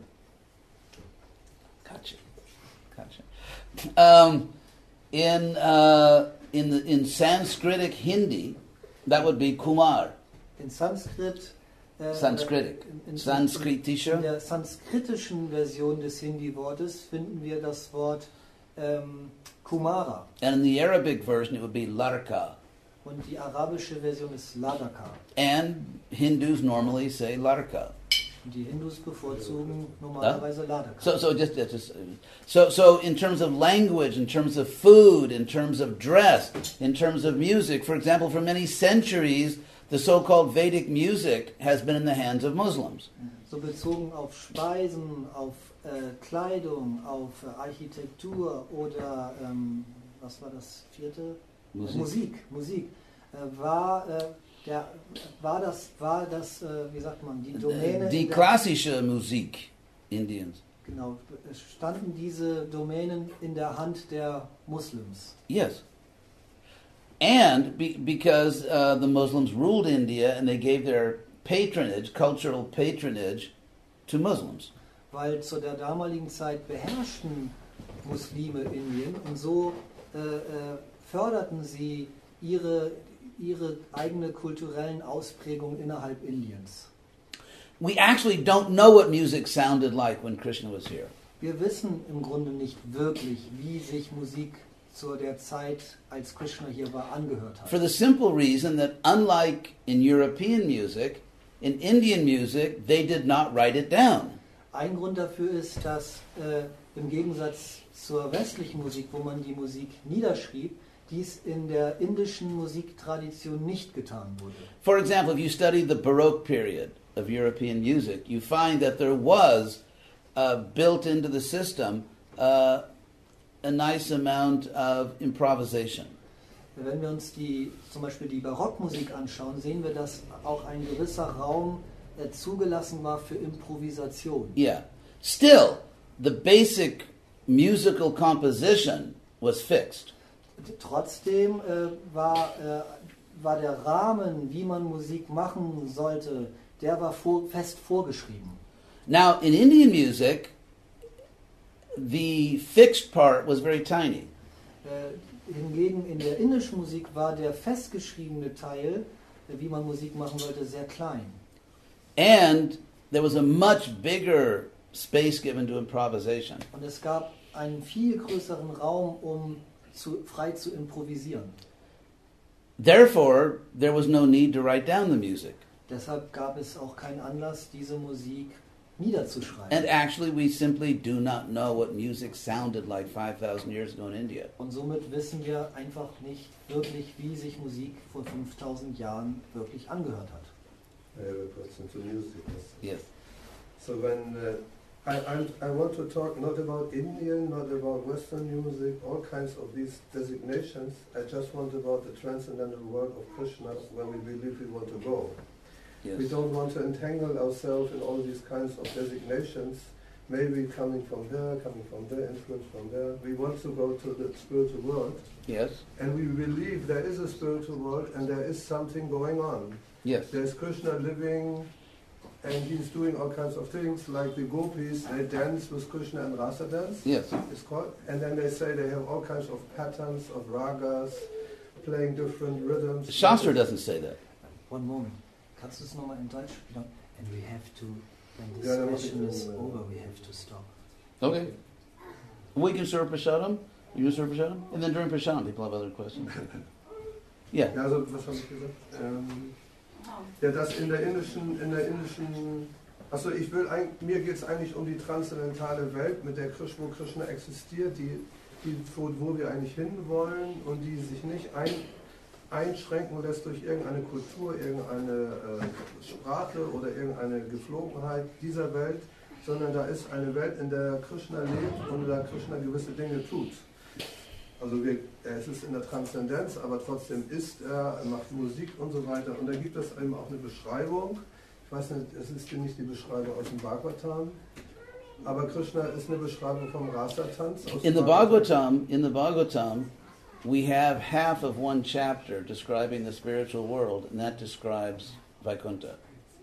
Gotcha. Gotcha. Um, in, uh, in, the, in Sanskritic Hindi, that would be Kumar. In Sanskrit. Äh, Sanskritic. in, in, Sanskritischer. In der sanskritischen Version des Hindi-Wortes finden wir das Wort ähm, Kumara. And in the Arabic version, it would be Larka. Und die arabische Version ist Ladaka. And Hindus normally say Larka. Und die Hindus bevorzugen normalerweise Ladaka. So, so just, just so, so in terms of language, in terms of food, in terms of dress, in terms of music, for example, for many centuries, the so-called Vedic music has been in the hands of Muslims. So bezogen auf Speisen, auf äh, Kleidung, auf äh, Architektur oder ähm, was war das vierte? Musik. Äh, Musik, Musik. Äh, war, äh, der, war das, war das äh, wie sagt man, die Domäne... Die in der- klassische Musik Indiens. Genau, es standen diese Domänen in der Hand der Muslims. Yes. And be, because uh, the Muslims ruled India and they gave their patronage, cultural patronage, to Muslims. Weil zu der damaligen Zeit beherrschten Muslime Indien und so äh, äh, förderten sie ihre, ihre eigene kulturellen Ausprägungen innerhalb Indiens. We actually don't know what music sounded like when Krishna was here. Wir wissen im Grunde nicht wirklich, wie sich Musik zu der Zeit, als Krishna hier war, angehört For hat. the simple reason that unlike in European music, in Indian music, they did not write it down. Ein Grund dafür ist, dass äh, im Gegensatz zur westlichen Musik, wo man die Musik niederschrieb, dies in der indischen Musiktradition nicht getan wurde. For example, if you study the Baroque period of European music, you find that there was uh, built into the system uh, a nice amount of improvisation. Wenn wir uns die, zum Beispiel die Barockmusik anschauen, sehen wir, dass auch ein gewisser Raum äh, zugelassen war für Improvisation. Yeah. Still, the basic musical composition was fixed. Trotzdem äh, war, äh, war der Rahmen, wie man Musik machen sollte, der war vor, fest vorgeschrieben. Now, in Indian music, the fixed part was very tiny. Äh, hingegen in der indischen Musik war der festgeschriebene Teil, äh, wie man Musik machen sollte, sehr klein. And there was a much bigger space given to improvisation. Und es gab einen viel größeren Raum, um zu, frei zu improvisieren. Therefore, there was no need to write down the music. Deshalb gab es auch keinen Anlass, diese Musik niederzuschreiben. And actually, we simply do not know what music sounded like five thousand years ago in India. Und somit wissen wir einfach nicht wirklich, wie sich Musik vor fünftausend Jahren wirklich angehört hat. I have a question to music. Yes. So when uh, I, I, I want to talk not about Indian, not about Western music, all kinds of these designations. I just want about the transcendental work of Krishna where we believe we want to go. Yes. We don't want to entangle ourselves in all these kinds of designations, maybe coming from there, coming from there, influence from there. We want to go to the spiritual world. Yes. And we believe there is a spiritual world and there is something going on. Yes. There's Krishna living and he's doing all kinds of things, like the gopis, they dance with Krishna and rasa dance, Yes. it's called. And then they say they have all kinds of patterns of ragas, playing different rhythms. Shastra doesn't say that. One moment. Kannst du es nochmal in Deutsch wieder? And we have to, when this Ja, dann mach ich session is so, ja. over, we have to stop. Okay. We can serve Prasadam. You can serve Prasadam? And then during Prasadam, people have other questions. Yeah. Ja, also was habe ich gesagt? Ähm, ja, das in der indischen, in der indischen, also ich will, ein, mir geht es eigentlich um die transzendentale Welt, mit der Krishna, wo Krishna existiert, die, die, wo, wo wir eigentlich hinwollen und die sich nicht ein, einschränken lässt durch irgendeine Kultur, irgendeine äh, Sprache oder irgendeine Geflogenheit dieser Welt, sondern da ist eine Welt, in der Krishna lebt und da Krishna gewisse Dinge tut. Also wir, es ist in der Transzendenz, aber trotzdem ist er, er macht Musik und so weiter. Und da gibt es eben auch eine Beschreibung. Ich weiß nicht, es ist nicht die Beschreibung aus dem Bhagavatam, aber Krishna ist eine Beschreibung vom Rasa-Tanz. aus In dem the Bhagavatam, in the Bhagavatam, we have half of one chapter describing the spiritual world, and that describes Vaikuntha.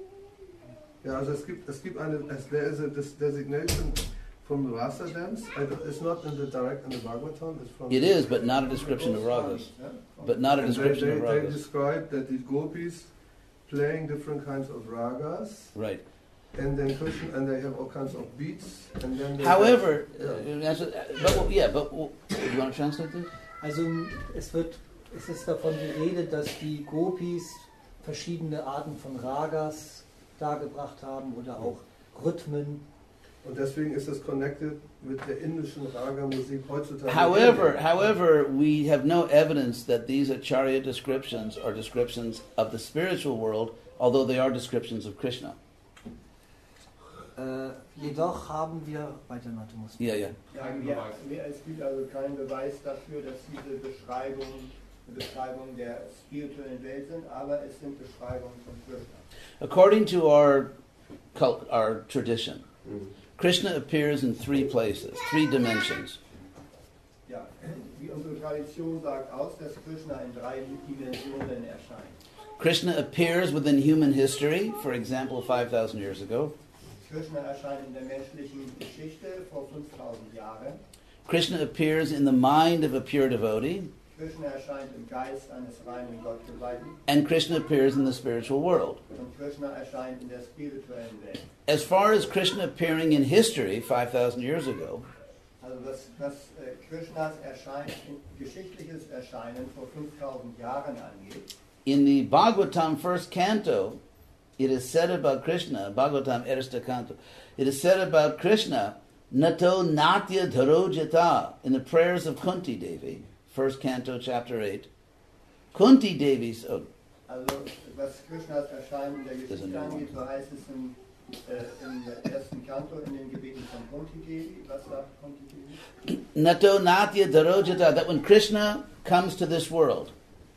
Ja, also es gibt, es gibt eine, es, there is a designation from the Rasa dance. It's not in the direct in the Bhagavatam. It's from It is, but not a description of ragas. But not a and they, description they, of they ragas. describe that these gopis playing different kinds of ragas. Right. And then Krishna, and they have all kinds of beats, and then. They However, have, uh, yeah. that's a- but, yeah, but do you want to translate this? Also es wird, es ist davon die Rede, dass die Gopis verschiedene Arten von Ragas dargebracht haben oder auch Rhythmen. Und deswegen ist es connected mit der indischen Raga-Musik heutzutage. However, however, we have no evidence that these Acharya descriptions are descriptions of the spiritual world, although they are descriptions of Krishna. Äh, jedoch haben wir, weiter Mathe muss. Yeah, yeah. Ja, wir, wir, es gibt also keinen Beweis dafür, dass diese Beschreibungen Beschreibungen der spirituellen Welt sind, aber es sind Beschreibungen von Krishna. According to our cult, our tradition, Mhm. Krishna appears in three places, three dimensions. Ja, wie unsere Tradition sagt aus, dass Krishna in drei Dimensionen erscheint. Krishna appears within human history, for example, five thousand years ago. Krishna erscheint in der menschlichen Geschichte vor fünftausend Jahren. Krishna appears in the mind of a pure devotee. Krishna erscheint im Geist eines reinen Gottgeweihten. And Krishna appears in the spiritual world. Und Krishna erscheint in der spirituellen Welt. As far as Krishna appearing in history five thousand years ago, Also was, was äh, Krishnas Erschein, geschichtliches Erscheinen vor fünftausend Jahren angeht, in the Bhagavatam first canto, it is said about Krishna, Bhagavatam erster canto, it is said about Krishna, Nato Natya Dharojata, in the prayers of Kunti Devi, first canto, chapter eight. Kunti Devi, oh, also was Krishnas Erscheinen der Geschichte angeht, so heißt es im, äh, im ersten Kanto in den Gebeten von Kunti Devi. Was sagt Kunti Devi? Nato Natya Dharojata, that when Krishna comes to this world,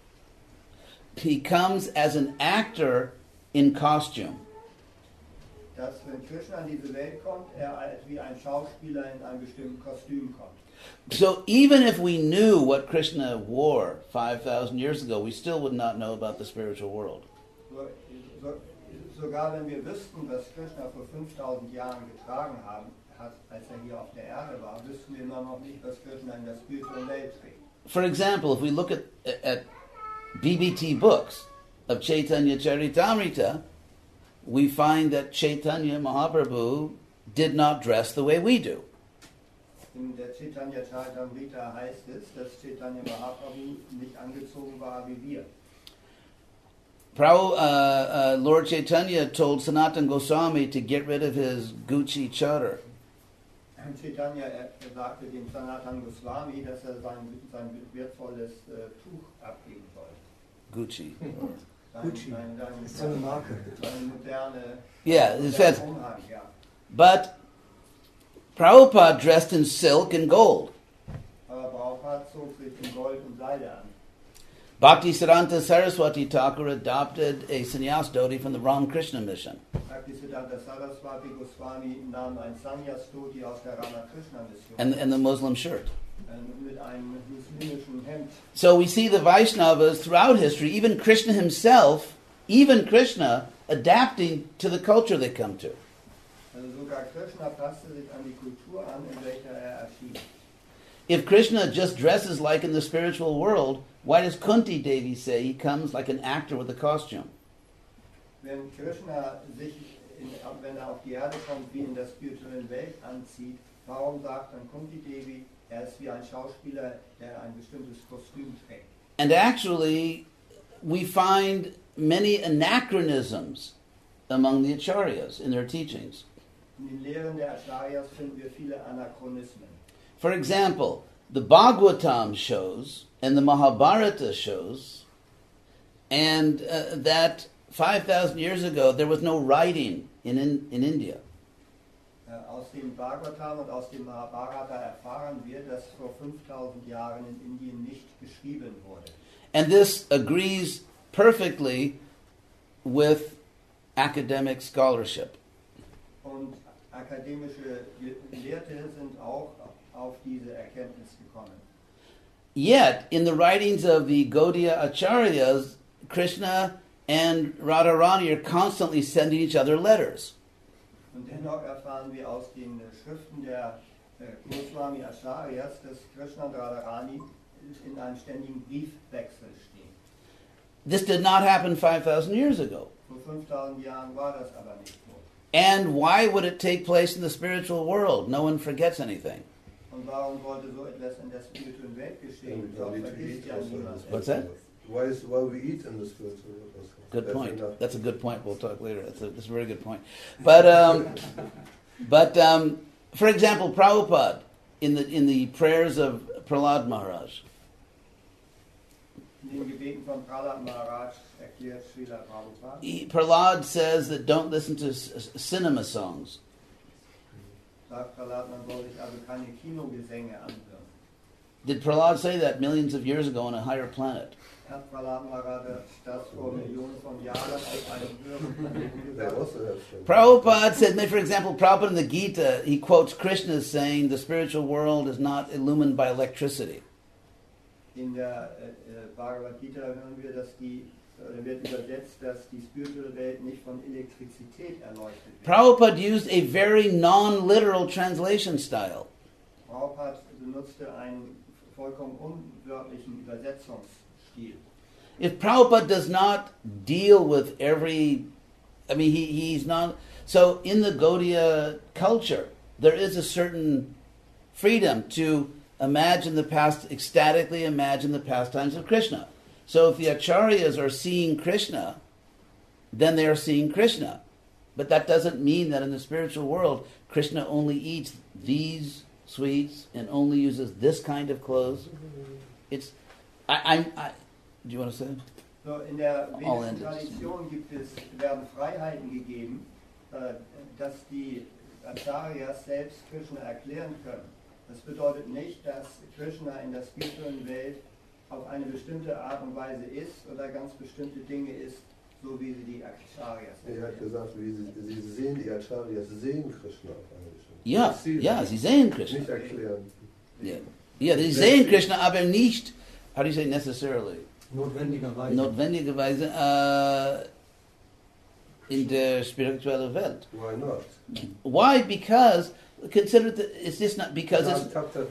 he comes as an actor in costume. dass wenn Krishna in diese Welt kommt, er als wie ein Schauspieler in einem bestimmten Kostüm kommt. So even if we knew what Krishna wore five thousand years ago, we still would not know about the spiritual world. So, so, sogar wenn wir wüssten, was Krishna vor fünftausend Jahren getragen haben, hat, als er hier auf der Erde war, wüssten wir immer noch nicht, was Krishna in der spirituellen Welt trägt. For example, if we look at, at B B T books of Chaitanya Charitamrita, we find that Chaitanya Mahaprabhu did not dress the way we do. In der Chaitanya Charitamrita heißt es, dass Chaitanya Mahaprabhu nicht angezogen war wie wir. Prabhu, uh, uh, Lord Chaitanya told Sanatana Goswami to get rid of his Gucci chadar. Chaitanya er, er sagte dem Sanatana Goswami, dass er sein, sein wertvolles äh, Tuch abgeben soll. Gucci. Sein, Gucci. Sein, sein, Das ist so eine Marke. Seine moderne, Yeah, it moderne says, Umhang, ja. but Prabhupada dressed in silk and gold. Aber Prabhupada zog sich in Gold und Seide an. Bhaktisiddhanta Saraswati Thakur adopted a sannyas dhoti from the Ramakrishna mission. Bhaktisiddhanta Saraswati Goswami nahm ein Sannyas-Dhoti aus der Ramakrishna-Mission And, and the Muslim shirt. mit einem muslimischen Hemd. So we see the Vaishnavas throughout history, even Krishna himself, even Krishna, adapting to the culture they come to. Also sogar Krishna passte sich an die Kultur an, in welcher er erschien. If Krishna just dresses like in the spiritual world, why does Kunti Devi say he comes like an actor with a costume? Wenn Krishna sich, in, wenn er auf die Erde kommt, wie in der spirituellen Welt anzieht, warum sagt dann Kunti Devi, er ist wie ein Schauspieler, der ein bestimmtes Kostüm trägt? And actually, we find many anachronisms among the acharyas in their teachings. In den Lehren der Acharyas finden wir viele Anachronismen. For example, the Bhagavatam shows and the Mahabharata shows and uh, that five thousand years ago there was no writing in, in, in India. Äh, aus dem Bhagavatam und aus dem Mahabharata erfahren wir, dass vor fünftausend Jahren in Indien nicht geschrieben wurde. And this agrees perfectly with academic scholarship. Und akademische Lehrte sind auch auf diese Erkenntnis gekommen. Yet, in the writings of the Gaudiya Acharyas, Krishna and Radharani are constantly sending each other letters. Und dennoch erfahren wir aus den Schriften der äh, Goswami Acharyas, dass Krishna und Radharani in einem ständigen Briefwechsel stehen. This did not happen five thousand years ago. Vor fünftausend Jahren war das aber nicht so. And why would it take place in the spiritual world? No one forgets anything. Und warum wollte so etwas in der spirituellen Welt geschehen? And Dort we need to vergisst eat ja also in niemand. the What's spiritual that? world. Why is why we eat in the spiritual world also? Good That's point. enough. That's a good point. We'll talk later. That's a, that's a very good point. But um, but um, for example, Prabhupada in the in the prayers of Prahlad Maharaj, In den Gebeten von Prahlad Maharaj erklärt Srila Prabhupada, he, Prahlad says that don't listen to s- s- cinema songs. sagt Prahlad, man soll sich also keine Kinogesänge anhören. Did Prahlad say that millions of years ago on a higher planet? Hat Prahlad Maharaj das vor Millionen von Jahren auf einem höheren Planeten They gesagt? also have some. Prabhupada said, for example, Prabhupada in the Gita, he quotes Krishna as saying the spiritual world is not illumined by electricity. In der äh, äh, Bhagavad Gita hören wir, dass die, äh, wird übersetzt, dass die spirituelle Welt nicht von Elektrizität erleuchtet wird. Prabhupada used a very non-literal translation style. Prabhupada benutzte einen vollkommen unwörtlichen Übersetzungsstil. If Prabhupada does not deal with every, I mean, he, he's not, so in the Gaudiya culture, there is a certain freedom to imagine the past, ecstatically imagine the pastimes of Krishna. So if the acharyas are seeing Krishna, then they are seeing Krishna. But that doesn't mean that in the spiritual world, Krishna only eats these sweets and only uses this kind of clothes. It's, I, I, I do you want to say? So, in der All vedischen ended. Tradition gibt es, werden Freiheiten gegeben, äh, dass die Acharyas selbst Krishna erklären können. Das bedeutet nicht, dass Krishna in der spirituellen Welt auf eine bestimmte Art und Weise ist oder ganz bestimmte Dinge isst, so wie sie die Acharyas Er hat gesagt, wie sie, sie sehen, die Acharyas sehen Krishna auf eine bestimmte Ja, Sie ja, sie sehen Krishna. nicht erklären. Ja, ja, sie sehen Krishna, aber nicht, how do you say necessarily? Notwendigerweise. Notwendigerweise äh, in der spirituellen Welt. Why not? Why? Because consider that it's just not because it's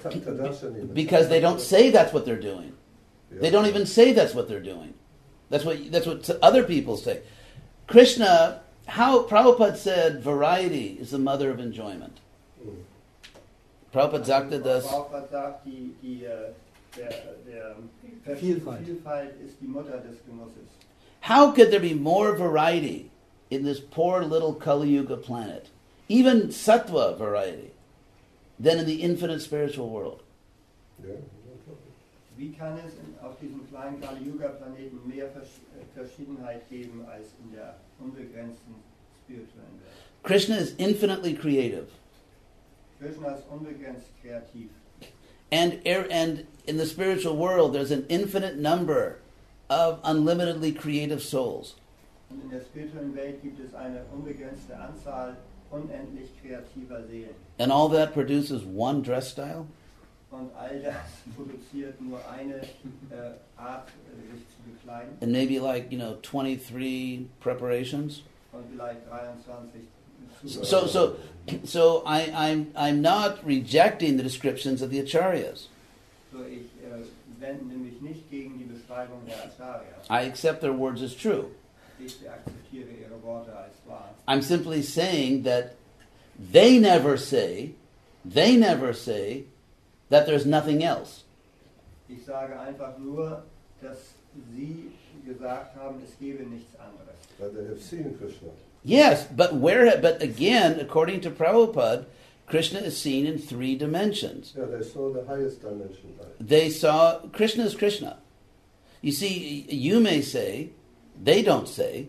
because they don't say that's what they're doing. They don't even say that's what they're doing. That's what that's what other people say. Krishna, how Prabhupada said, variety is the mother of enjoyment. Prabhupada sagte das. Prabhupada sagt, die, die, äh, der, der Vielfalt. Vielfalt ist die Mutter des Genusses. How could there be more variety in this poor little Kali Yuga planet, even sattva variety, than in the infinite spiritual world? Yeah. Wie kann es in, auf diesem kleinen Kali-Yuga-Planeten mehr Versch Verschiedenheit geben als in der unbegrenzten spirituellen Welt? Krishna is infinitely creative. Krishna ist unbegrenzt kreativ. And, er, and in the spiritual world, there's an infinite number of unlimitedly creative souls. Und in der spirituellen Welt gibt es eine unbegrenzte Anzahl unendlich kreativer Seelen. And all that produces one dress style? Und all das produziert nur eine äh, Art, äh, sich zu bekleiden. And maybe like, you know, twenty-three preparations? Und vielleicht dreiundzwanzig So, so, so I, I'm, I'm not rejecting the descriptions of the Acharyas. So, ich äh, wende mich nicht gegen die Beschreibung der Acharya. I accept their words as true. Ich akzeptiere ihre Worte als wahr. I'm simply saying that they never say, they never say that there's nothing else. Ich sage einfach nur, dass sie gesagt haben, es gebe nichts anderes. But they have seen Krishna. Yes, but where? But again, according to Prabhupada, Krishna is seen in three dimensions. Yeah, they saw the highest dimension. They saw Krishna is Krishna. You see, you may say, they don't say.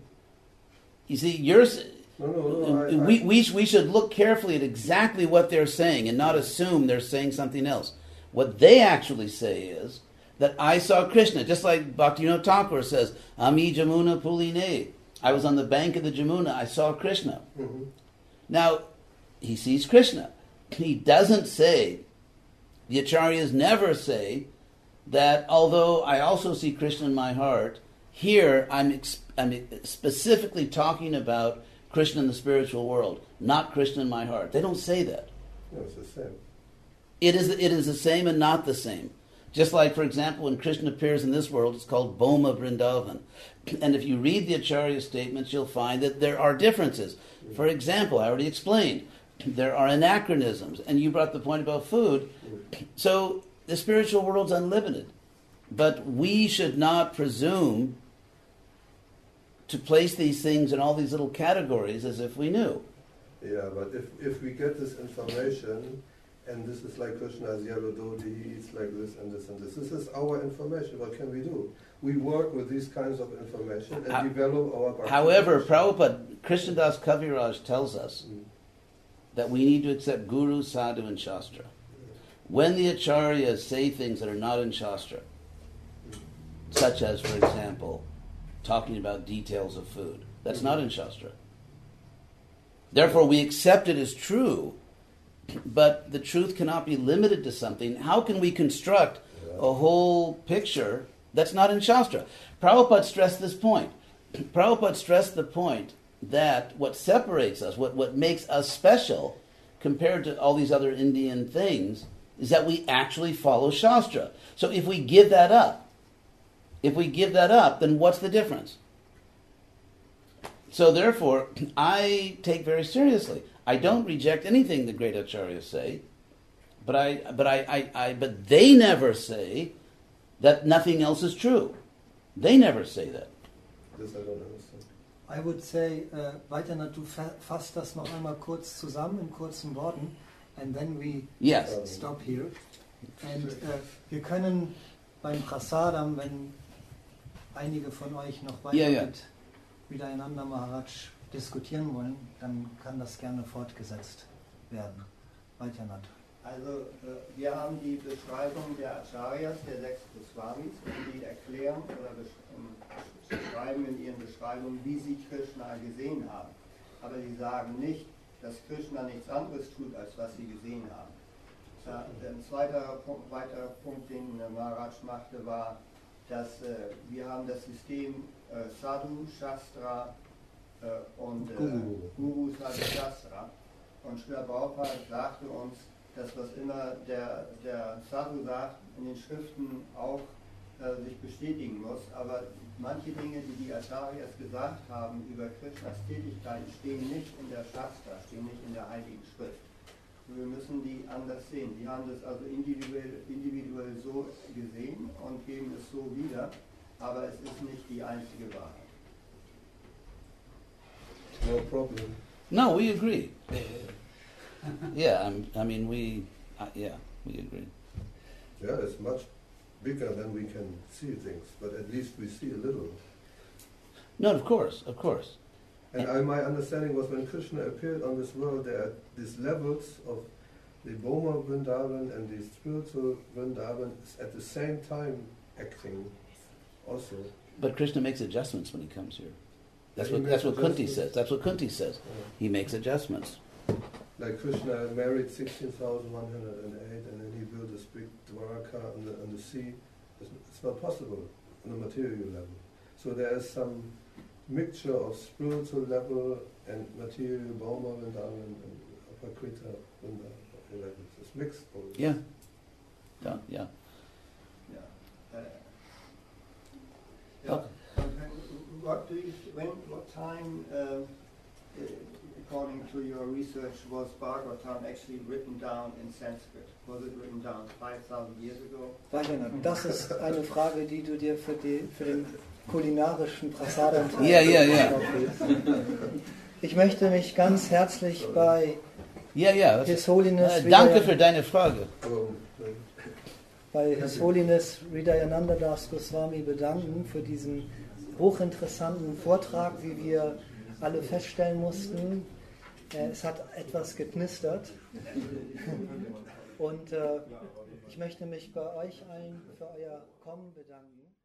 You see, you're. No, no, no. I, We, I, we, we should look carefully at exactly what they're saying and not assume they're saying something else. What they actually say is that I saw Krishna, just like Bhaktivinoda Thakur says, Ami Jamuna Puline. I was on the bank of the Jamuna, I saw Krishna. mm-hmm. Now, he sees Krishna. He doesn't say, the Acharyas never say, that although I also see Krishna in my heart, here I'm, ex- I'm specifically talking about Krishna in the spiritual world, not Krishna in my heart. They don't say that. No, it's the same. It is, it is the same and not the same. Just like, for example, when Krishna appears in this world, it's called Boma Vrindavan. And if you read the Acharya statements, you'll find that there are differences. For example, I already explained, there are anachronisms. And you brought the point about food. So the spiritual world's unlimited. But we should not presume to place these things in all these little categories as if we knew. Yeah, but if, if we get this information, and this is like Krishna's yellow dhoti, he eats like this and this and this. This is our information. What can we do? We work with these kinds of information and How, develop our... Bhakti. However, Prabhupada, Krishnadas Kaviraj tells us Mm. that we need to accept Guru, Sadhu, and Shastra. When the Acharyas say things that are not in Shastra, such as, for example, talking about details of food, that's not in Shastra. Therefore, we accept it as true, but the truth cannot be limited to something. How can we construct a whole picture that's not in Shastra? Prabhupada stressed this point. Prabhupada stressed the point that what separates us, what, what makes us special compared to all these other Indian things, is that we actually follow Shastra. So if we give that up, if we give that up, then what's the difference? So therefore, I take very seriously. I don't reject anything the great acharyas say, but I, but I, I, I, but they never say that nothing else is true. They never say that. This I don't understand. I would say, uh, Vaidyanatha, du fa- fasst das noch einmal kurz zusammen in kurzen Worten, and then we Yes. stop here. And uh, wir können beim Prasadam, wenn einige von euch noch weiter Ja, ja. mit Vidayananda Maharaj diskutieren wollen, dann kann das gerne fortgesetzt werden. Vaidyanatha. Also äh, wir haben die Beschreibung der Acharyas, der sechs Goswamis, und die erklären oder beschreiben in ihren Beschreibungen, wie sie Krishna gesehen haben. Aber sie sagen nicht, dass Krishna nichts anderes tut, als was sie gesehen haben. Äh, ein zweiter Punkt, weiterer Punkt, den äh, Maharaj machte, war, dass äh, wir haben das System äh, Sadhu, Shastra äh, und äh, Guru, Sadhu, Shastra. Und Srila Prabhupada sagte uns, dass was immer der, der Sadhu sagt, in den Schriften auch äh, sich bestätigen muss. Aber manche Dinge, die die Acharyas gesagt haben über Krishnas Tätigkeit, stehen nicht in der Shastra, stehen nicht in der Heiligen Schrift. Wir müssen die anders sehen. Die haben das also individuell, individuell so gesehen und geben es so wieder, aber es ist nicht die einzige Wahrheit. No problem. No, we agree. Yeah, I'm, I mean, we, uh, yeah, we agree. Yeah, it's much bigger than we can see things, but at least we see a little. No, of course, of course. And I, my understanding was when Krishna appeared on this world, there are these levels of the Bhoma Vrindavan and the spiritual Vrindavan at the same time acting also. But Krishna makes adjustments when he comes here. That's Yeah, he what that's makes what Kunti adjustments. says. That's what Kunti says. Yeah. He makes adjustments. Like Krishna married sixteen thousand one hundred eight and then he built this big Dwaraka on the, on the sea. It's, it's not possible on a material level. So there is some mixture of spiritual level and material, Bhoma Vrindavan and Apakrita Vrindavan levels. It's mixed. Always. Yeah. Yeah, yeah. Yeah. Uh, yeah. Okay. What do you, when, what time, uh, according to your research, was Bhagavatam actually written down in Sanskrit? Was it written down five thousand years ago? Vajranath, das ist eine Frage, die du dir für, die, für den kulinarischen Prasadam Ja, ja, ja. Ich möchte mich ganz herzlich bei Yeah, yeah. His Holiness Äh, danke Hridaya- für deine Frage. Oh, bei His Holiness Hridayananda Das Goswami bedanken für diesen hochinteressanten Vortrag, wie wir alle feststellen mussten. Äh, Es hat etwas geknistert. Und äh, ich möchte mich bei euch allen für euer Kommen bedanken.